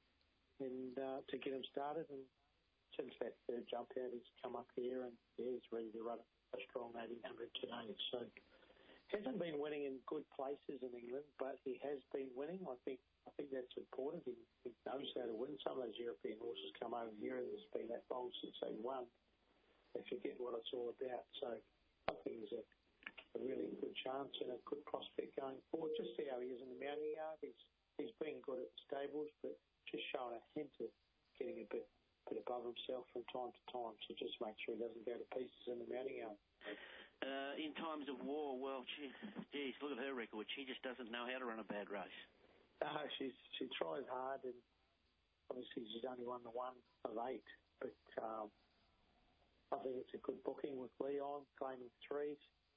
get him started. And since that 3rd jump out, he's come up here and he's ready to run it strong 1800 today. So hasn't been winning in good places in England, but he has been winning. I think that's important. He knows how to win. Some of those European horses come over here and it's been that long since they won. They forget what it's all about. So I think he's a really good chance and a good prospect going forward. Just see how he is in the mounting yard. He's been good at the stables, but just showing a hint of getting a bit above himself from time to time. So just make sure he doesn't go to pieces in the mounting yard. In times of war, well, geez, look at her record. She just doesn't know how to run a bad race. No, she tries hard, and obviously she's only won the 1 of 8. But I think it's a good booking with Leon claiming 3s.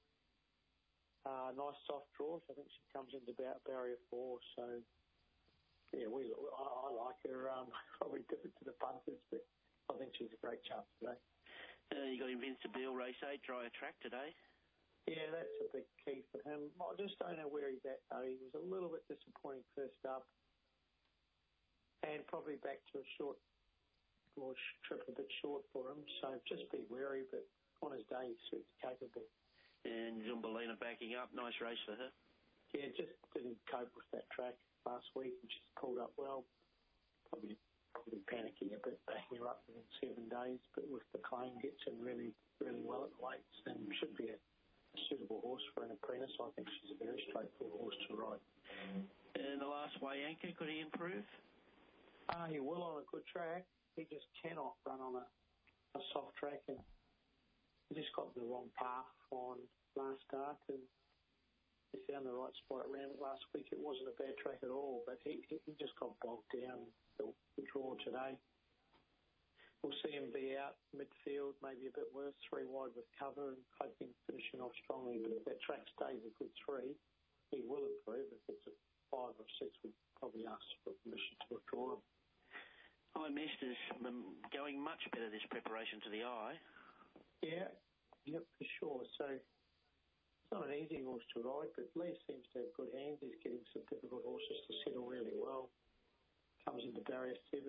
Nice soft draws. I think she comes into about barrier 4. So yeah, I like her. Probably different to the punters, but I think she's a great chance today. You got Invincible, race 8, dry track today. Yeah, that's a big key for him. I just don't know where he's at, though. He was a little bit disappointing first up. And probably back to a short trip a bit short for him. So just be wary, but on his day, he's certainly capable. And Zumbalina backing up. Nice race for her. Yeah, just didn't cope with that track last week, and she's pulled up well. Probably panicking a bit, backing her up within 7 days, but with the claim, gets in really, really well at the weights and should be a suitable horse for an apprentice. I think she's a very straightforward horse to ride. And the last way anchor, could he improve? He will on a good track. He just cannot run on a soft track, and he just got the wrong path on last start, and he found the right spot at Randwick last week. It wasn't a bad track at all, but he just got bogged down the draw today. We'll see him be out midfield, maybe a bit worse, 3 wide with cover, and hoping finishing off strongly. But if that track stays a good 3, he will improve. If it's a 5 or 6, we'd probably ask for permission to withdraw him. I missed is going much better this preparation to the Eye. Yeah, for sure. So it's not an easy horse to ride, but Lee seems to have good hands. He's getting some difficult horses to settle really well. Comes into barrier 7.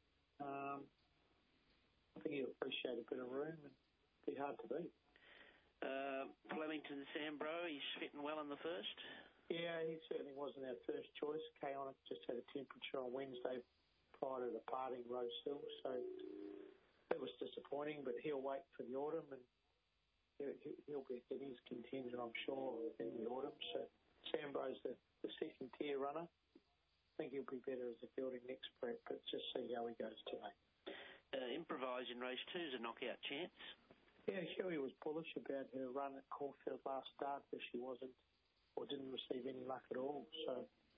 I think he'll appreciate a bit of room and be hard to beat. Flemington Sambro, he's fitting well in the first. Yeah, he certainly wasn't our first choice. K-Onic just had a temperature on Wednesday prior to departing Rose Hill, so that was disappointing, but he'll wait for the autumn and he'll be a his contender, I'm sure, in the autumn. So Sambro's the second tier runner. I think he'll be better as a fielding next prep, but just see how he goes today. Improvise in race 2 is a knockout chance. Yeah, Huey was bullish about her run at Caulfield last start, but she wasn't or didn't receive any luck at all. So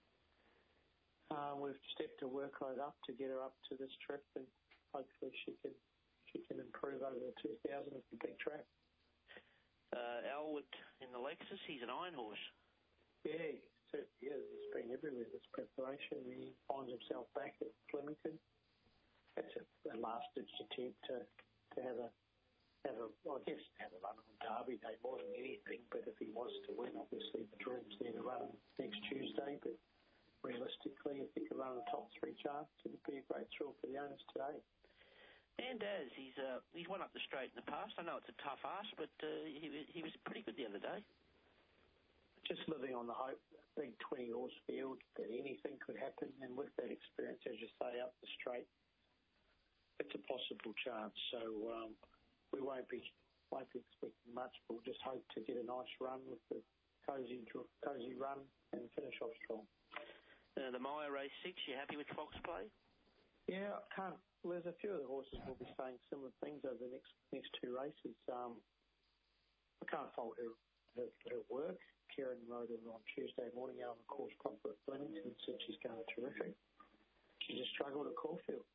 we've stepped a workload up to get her up to this trip, and hopefully she can improve over the 2000 at the big track. Elwood in the Lexus, he's an iron horse. Yeah, he certainly is. He's been everywhere this preparation. He finds himself back at Flemington. That's a last-ditch attempt to have a run on Derby Day more than anything. But if he was to win, obviously the dream's there to run next Tuesday. But realistically, if he could run a top 3 chance, it would be a great thrill for the owners today. And he's won up the straight in the past. I know it's a tough ask, but he was pretty good the other day. Just living on the hope, big 20-horse field, that anything could happen. And with that experience, as you say, up the straight, it's a possible chance. So we won't be expecting much, but we'll just hope to get a nice run with the cozy run and finish off strong. The Maya race 6, you happy with Fox Play? Yeah, I can't. There's a few of the horses will be saying similar things over the next 2 races. I can't fault her work. Kieran rode her on Tuesday morning out on the course proper at Flemington and said she's going terrific. She just struggled at Caulfield.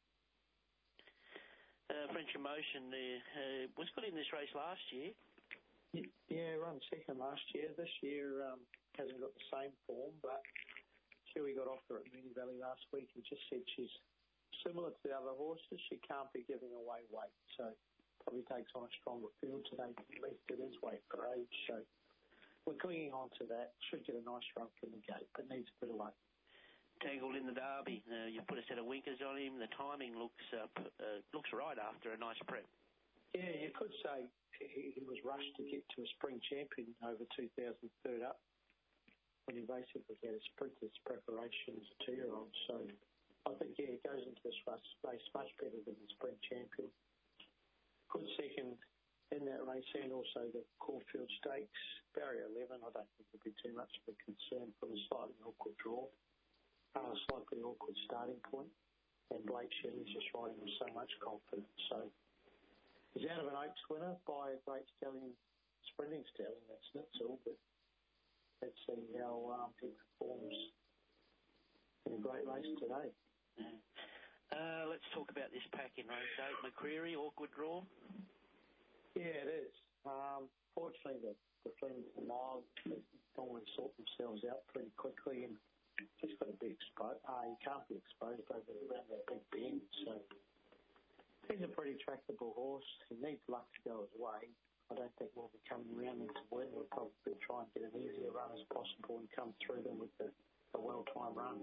French Emotion was good in this race last year. Yeah, run second last year. This year hasn't got the same form, but Huey got off her at Moonee Valley last week and just said she's similar to the other horses. She can't be giving away weight, so probably takes on a stronger field today. At least it is weight for age, so we're clinging on to that. Should get a nice run from the gate, but needs a bit of luck. Tangled in the Derby. You put a set of winkers on him. The timing looks right after a nice prep. Yeah, you could say he was rushed to get to a spring champion over 2000 third up when he basically had a sprinter's preparation as a 2-year-old. So I think, he goes into this race much better than the spring champion. Good second in that race, and also the Caulfield Stakes. Barrier 11, I don't think would be too much of a concern from a slightly awkward draw. A slightly awkward starting point. And Blake Shelley's just riding with so much confidence. So he's out of an Oaks winner by a great stallion, sprinting stallion, that's Schnitzel, but let's see how he performs in a great race today. Let's talk about this pack in race 8. Macquarie, awkward draw? Yeah, it is. Fortunately, the Flemington Mile normally sort themselves out pretty quickly, and he's got to be exposed. He can't be exposed over around that big bend. So he's a pretty tractable horse. He needs luck to go his way. I don't think we'll be coming around him to win. We'll probably try and get an easier run as possible and come through them with a well-timed run.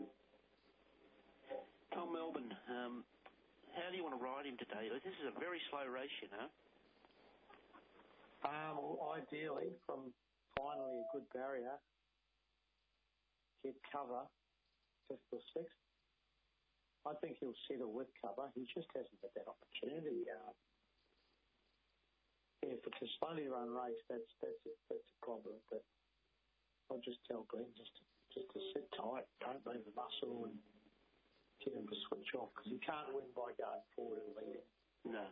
Tom Melbourne, how do you want to ride him today? This is a very slow race, you know. Ideally, from finally a good barrier, get cover, 5th or 6th. I think he'll settle with cover. He just hasn't had that opportunity. If it's a slowly run race, that's a problem. But I'll just tell Glenn just to sit tight, don't move the muscle, and get him to switch off, because he can't win by going forward and leading. No.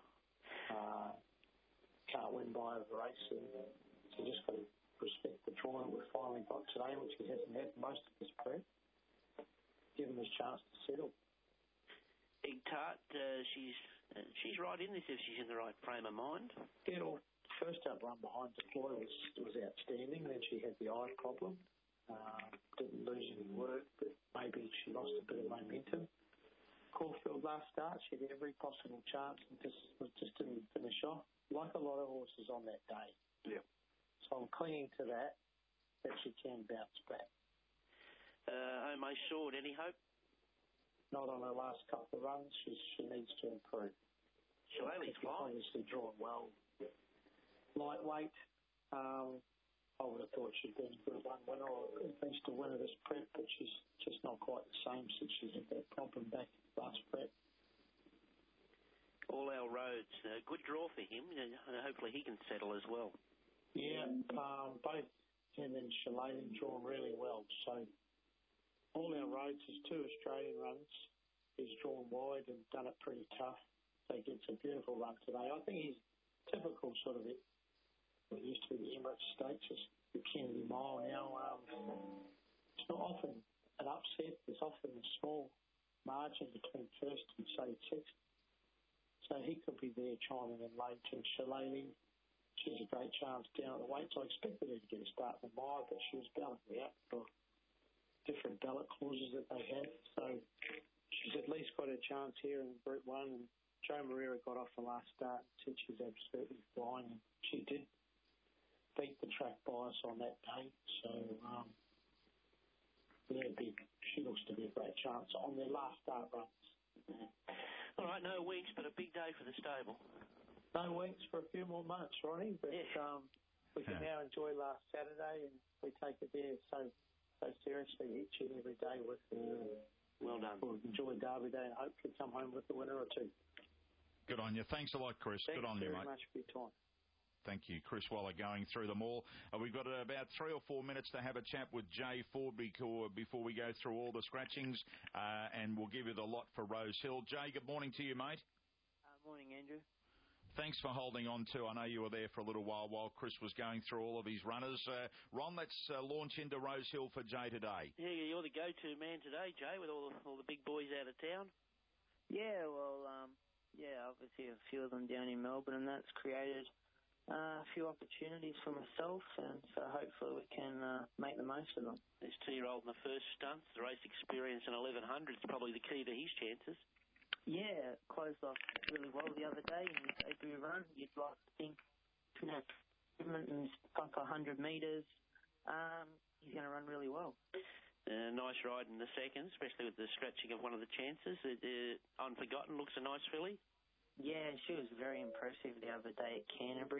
Can't win by over-racing. So you just got to respect the draw that we've finally got today, which he hasn't had most of his prep. Give him his chance to settle. Big Tart, she's right in this if she's in the right frame of mind. Yeah, well, first up run behind Deploy was outstanding. Then she had the eye problem. Didn't lose any work, but maybe she lost a bit of momentum. Caulfield last start, she had every possible chance and just didn't finish off, like a lot of horses on that day. Yeah. So I'm clinging to that she can bounce back. May Sword, any hope? Not on her last couple of runs. She needs to improve. Shillelagh's fine. Obviously drawn well. Lightweight, I would have thought she'd been a Group 1 winner or at least a winner this prep, but she's just not quite the same since she had that problem back last prep. All Our Roads, good draw for him. Hopefully he can settle as well. Yeah, both him and Shillelagh drawn really well. So All Our Roads is 2 Australian runs. He's drawn wide and done it pretty tough. So he gets a beautiful run today. I think he's typical sort of what used to be the Emirates Stakes, the Kennedy Mile now. It's not often an upset. There's often a small margin between first and, say, 6th. So he could be there chiming in late. And Shillelagh, she's a great chance down at the weights. I expected her to get a start in the mile, but she was balancing out for different ballot clauses that they had. So she's at least got a chance here in Group 1. And Joe Moreira got off the last start and said she's absolutely flying. And she did beat the track bias on that day. So, she looks to be a great chance on their last start runs. All right, no weeks, but a big day for the stable. No weeks for a few more months, Ronnie, but we can now enjoy last Saturday, and we take it there so seriously each and every day with her. Well done. We'll enjoy Derby Day and hopefully come home with a winner or 2. Good on you. Thanks a lot, Chris. Good on you, mate. Thanks very much for your time. Thank you, Chris Waller, going through them all. We've got about 3 or 4 minutes to have a chat with Jay Ford before we go through all the scratchings, and we'll give you the lot for Rose Hill. Jay, good morning to you, mate. Morning, Andrew. Thanks for holding on too. I know you were there for a little while Chris was going through all of his runners. Ron, let's launch into Rose Hill for Jay today. Yeah, you're the go-to man today, Jay, with all the big boys out of town. Yeah, well, obviously a few of them down in Melbourne, and that's created a few opportunities for myself, and so hopefully we can make the most of them. This 2-year-old in the first stunts, the race experience in 1100 is probably the key to his chances. Yeah, closed off really well the other day in his debut run. You'd like to think, movement and pump 100 metres, he's going to run really well. Nice ride in the second, especially with the stretching of one of the chances. Unforgotten looks a nice filly. Yeah, she was very impressive the other day at Canterbury.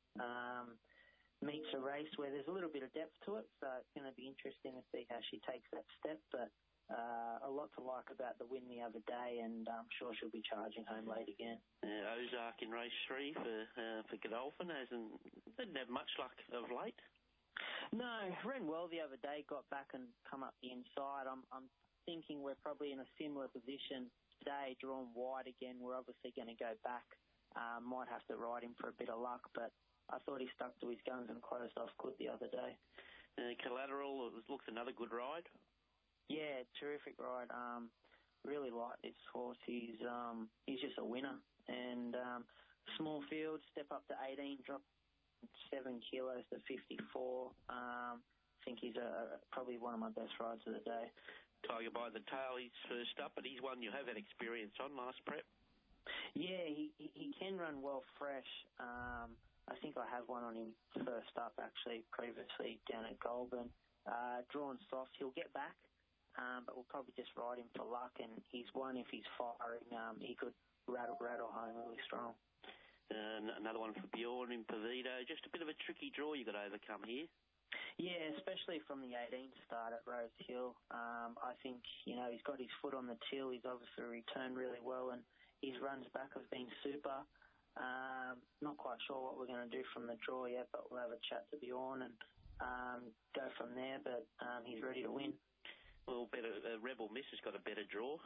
meets a race where there's a little bit of depth to it, so it's going to be interesting to see how she takes that step. But a lot to like about the win the other day, and I'm sure she'll be charging home late again. Ozark in race 3 for Godolphin didn't have much luck of late. No, ran well the other day, got back and come up the inside. I'm thinking we're probably in a similar position today, drawn wide again. We're obviously going to go back. Might have to ride him for a bit of luck, but I thought he stuck to his guns and closed off good the other day. Collateral, it looks another good ride. Yeah, terrific ride. Really like this horse. He's just a winner. And small field, step up to 18, drop 7 kilos to 54. I think he's probably one of my best rides of the day. Tiger by the tail, he's first up, but he's one you have had experience on last prep. Yeah, he can run well fresh. I think I have one on him first up, actually, previously down at Goulburn. Drawn soft. He'll get back, but we'll probably just ride him for luck. And he's one, if he's firing, he could rattle home really strong. Another one for Bjorn in Pavito. Just a bit of a tricky draw you got to overcome here. Yeah, especially from the 18 start at Rose Hill. I think, he's got his foot on the till. He's obviously returned really well, and his runs back have been super. Not quite sure what we're going to do from the draw yet, but we'll have a chat to Bjorn and go from there. But he's ready to win. Well, Rebel Miss has got a better draw.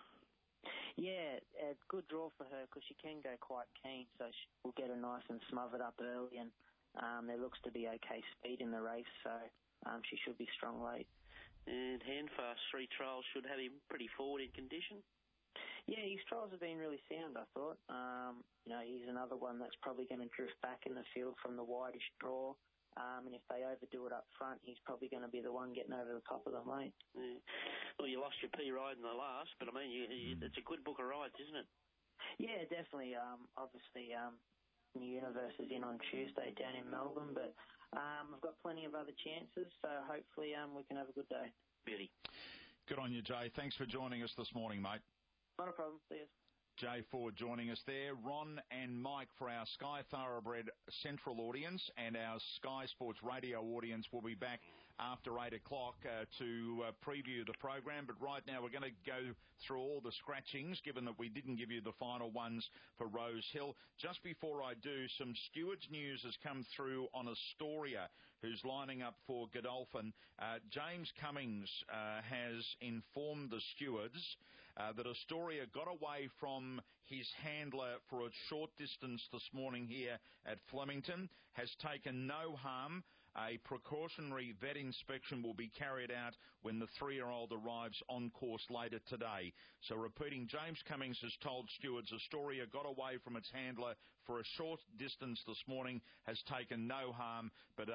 Yeah, a good draw for her because she can go quite keen, so we'll get her nice and smothered up early, and there looks to be okay speed in the race, so she should be strong late. And Handfast 3 trials should have him pretty forward in condition. Yeah, his trials have been really sound, I thought. He's another one that's probably going to drift back in the field from the widest draw. And if they overdo it up front, he's probably going to be the one getting over the top of them late. Yeah. Well, you lost your P ride in the last, but I mean, it's a good book of rides, isn't it? Yeah, definitely. Obviously, New Universe is in on Tuesday down in Melbourne, but I've got plenty of other chances, so hopefully we can have a good day. Beauty. Good on you, Jay. Thanks for joining us this morning, mate. Not a problem. See you. Jay Ford joining us there. Ron and Mike for our Sky Thoroughbred Central audience, and our Sky Sports Radio audience will be back after 8 o'clock to preview the program. But right now we're going to go through all the scratchings, given that we didn't give you the final ones for Rose Hill. Just before I do, some stewards news has come through on Astoria, who's lining up for Godolphin. James Cummings has informed the stewards that Astoria got away from his handler for a short distance this morning here at Flemington, has taken no harm. A precautionary vet inspection will be carried out when the 3-year-old arrives on course later today. So repeating, James Cummings has told stewards Astoria got away from its handler for a short distance this morning, has taken no harm, but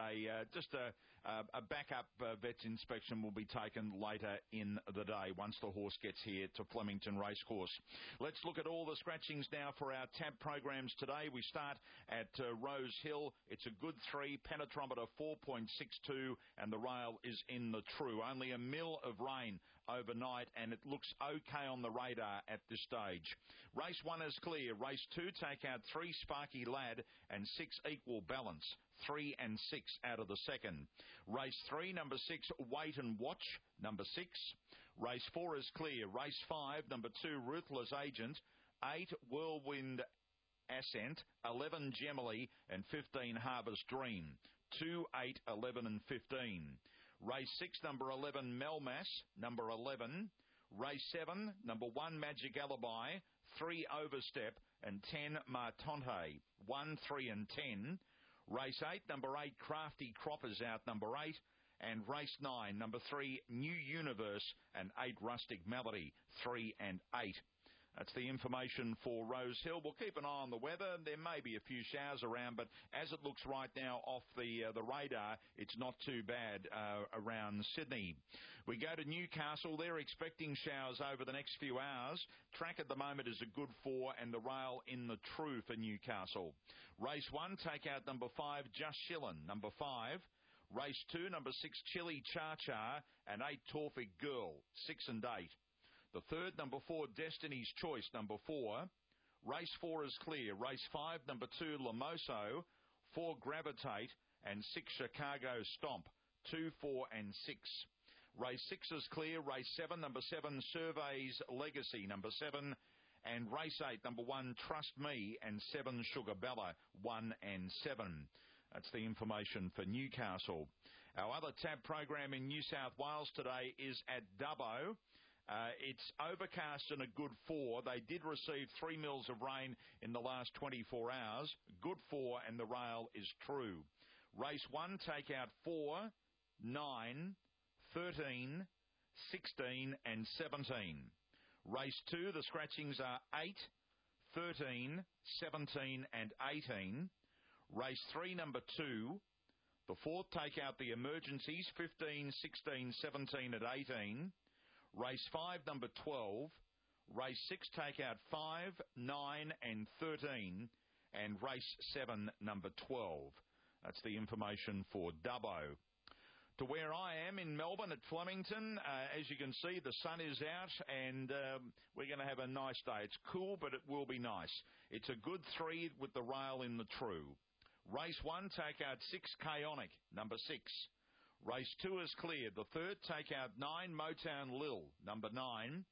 a backup vet's inspection will be taken later in the day once the horse gets here to Flemington Racecourse. Let's look at all the scratchings now for our TAB programs today. We start at Rose Hill. It's a good 3, penetrometer 4.62, and the rail is in the true. Only a mil of rain overnight, and it looks okay on the radar at this stage. Race 1 is clear. Race 2, take out 3 Sparky Lad and 6 Equal Balance. 3 and 6 out of the second. Race 3, number 6, Wait and Watch, number 6. Race 4 is clear. Race 5, number 2, Ruthless Agent. 8, Whirlwind Ascent. 11, Gemily, and 15, Harvest Dream. 2, 8, 11 and 15. Race 6, number 11, Melmass, number 11. Race 7, number 1, Magic Alibi. 3, Overstep, and 10, Martonte. 1, 3 and 10. Race 8, number 8, Crafty Croppers out, number 8. And race 9, number 3, New Universe, and 8, Rustic Melody, 3 and 8. That's the information for Rose Hill. We'll keep an eye on the weather. There may be a few showers around, but as it looks right now off the radar, it's not too bad around Sydney. We go to Newcastle. They're expecting showers over the next few hours. Track at the moment is a good 4, and the rail in the true for Newcastle. Race 1, take out number 5, Just Shillin', number 5. Race 2, number 6, Chili Cha-Cha, and 8, Torfig Girl, 6 and 8. The third, number 4, Destiny's Choice, number 4. Race 4 is clear. Race 5, number 2, Lamoso. 4 Gravitate, and 6 Chicago Stomp. 2, 4 and 6. Race 6 is clear. Race 7, number 7, Surveys Legacy, number 7. And race 8, number 1, Trust Me, and 7, Sugar Bella, 1 and 7. That's the information for Newcastle. Our other tab program in New South Wales today is at Dubbo. It's overcast and a good 4. They did receive 3 mils of rain in the last 24 hours. Good 4, and the rail is true. Race 1, take out 4, 9, 13, 16 and 17. Race 2, the scratchings are 8, 13, 17 and 18. Race 3, number 2. The 4th, take out the emergencies, 15, 16, 17 and 18. Race 5, number 12. Race 6, take out 5, 9 and 13. And race 7, number 12. That's the information for Dubbo. To where I am in Melbourne at Flemington, as you can see, the sun is out and we're going to have a nice day. It's cool, but it will be nice. It's a good 3 with the rail in the true. Race 1, take out 6, Chaonic, number 6. Race 2 is cleared. The 3rd, take out 9, Motown Lil, number 9.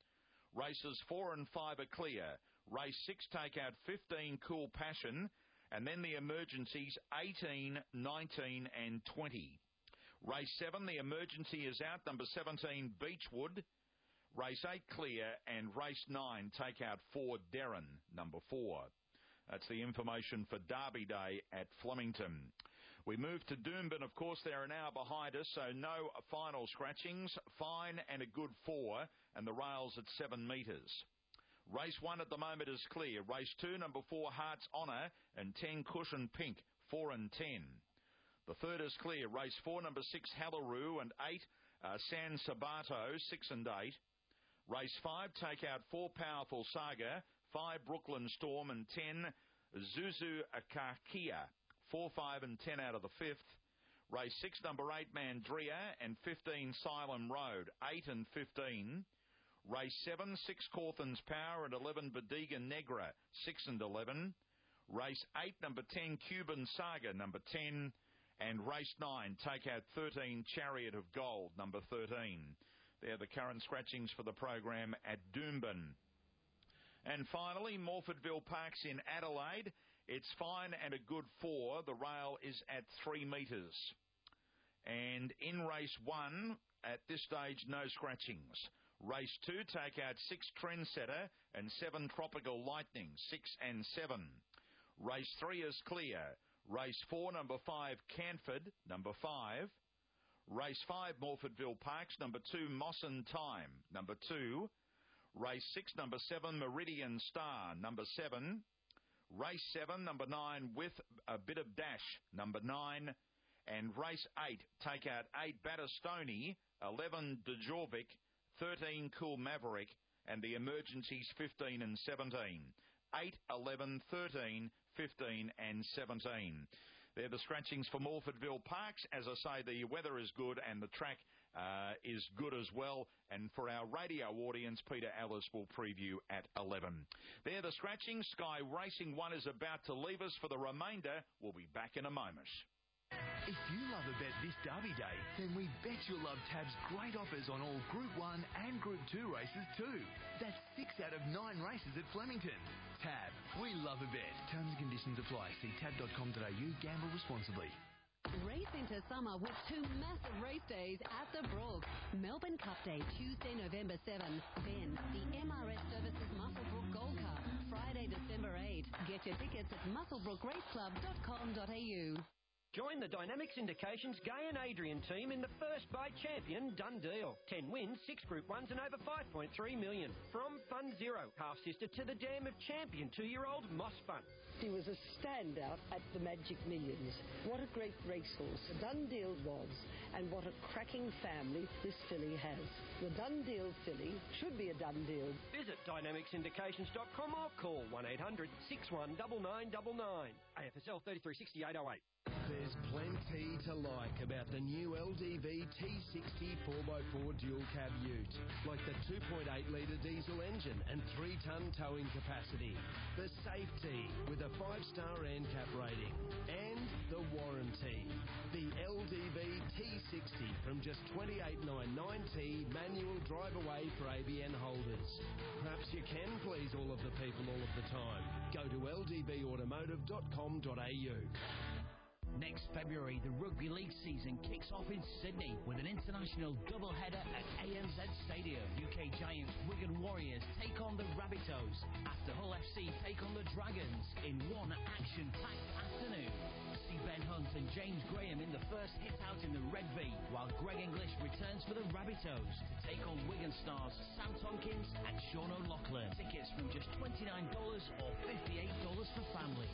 Races 4 and 5 are clear. Race 6, take out 15, Cool Passion. And then the emergencies, 18, 19 and 20. Race 7, the emergency is out, number 17, Beechwood. Race 8, clear. And race 9, take out 4, Derrin, number 4. That's the information for Derby Day at Flemington. We move to Doomben, of course. They're an hour behind us, so no final scratchings. Fine and a good 4, and the rail's at 7 metres. Race 1 at the moment is clear. Race 2, number 4, Heart's Honour, and 10, Cushion Pink, 4 and 10. The 3rd is clear. Race 4, number 6, Hallaroo, and 8, San Sabato, 6 and 8. Race 5, take out 4, Powerful Saga, 5, Brooklyn Storm, and 10, Zuzu Akakia, 4, 5 and 10 out of the 5th. Race 6, number 8, Mandria, and 15, Silem Road, 8 and 15. Race 7, 6, Cawthon's Power, and 11, Bodega Negra, 6 and 11. Race 8, number 10, Cuban Saga, number 10. And race 9, take out 13, Chariot of Gold, number 13. They're the current scratchings for the program at Doomben. And finally, Morfordville Parks in Adelaide. It's fine and a good 4. The rail is at 3 metres. And in race 1, at this stage, no scratchings. Race 2, take out 6, Trendsetter, and 7, Tropical Lightning, 6 and 7. Race 3 is clear. Race 4, number 5, Canford, number 5. Race 5, Morfordville Parks, number 2, Moss and Time, number 2. Race 6, number 7, Meridian Star, number 7. Race 7, number 9, With a Bit of Dash, number 9. And race 8, take out 8, Battistoni, 11, Djorvik, 13, Cool Maverick, and the emergencies 15 and 17. 8, 11, 13, 15 and 17. They're the scratchings for Morfordville Parks. As I say, the weather is good and the track is good as well. And for our radio audience, Peter Ellis will preview at 11. They're the scratchings. Sky Racing 1 is about to leave us. For the remainder, we'll be back in a moment. If you love a bet this Derby Day, then we bet you'll love Tab's great offers on all Group 1 and Group 2 races too. That's 6 out of 9 races at Flemington. Tab, we love a bet. Terms and conditions apply. See tab.com.au. Gamble responsibly. Race into summer with 2 massive race days at the Brook. Melbourne Cup Day, Tuesday, November 7. Then the MRS Services Muswellbrook Gold Cup, Friday, December 8. Get your tickets at muswellbrookraceclub.com.au. Join the Dynamics Indications Gay and Adrian team in the First Bite Champion Done Deal. 10 wins, 6 Group 1s and over 5.3 million. From Fund Zero, half-sister to the Dam of Champion 2-year-old Moss Fun. He was a standout at the Magic Millions. What a great racehorse the Done Deal was, and what a cracking family this filly has. The Done Deal filly should be a done deal. Visit dynamicsindications.com or call 1-800-619999. AFSL 336808. There's plenty to like about the new LDV T60 4x4 dual cab ute, like the 2.8-litre diesel engine and 3-tonne towing capacity, the safety with a 5-star ANCAP rating, and the warranty. The LDV T60 from just $28,990 manual drive away for ABN holders. Perhaps you can please all of the people all of the time. Go to ldvautomotive.com.au. Next February, the Rugby League season kicks off in Sydney with an international doubleheader at ANZ Stadium. UK giants Wigan Warriors take on the Rabbitohs after Hull FC take on the Dragons in one action-packed afternoon. See Ben Hunt and James Graham in the first hit out in the Red V, while Greg English returns for the Rabbitohs to take on Wigan stars Sam Tompkins and Sean O'Loughlin. Tickets from just $29 or $58 for families.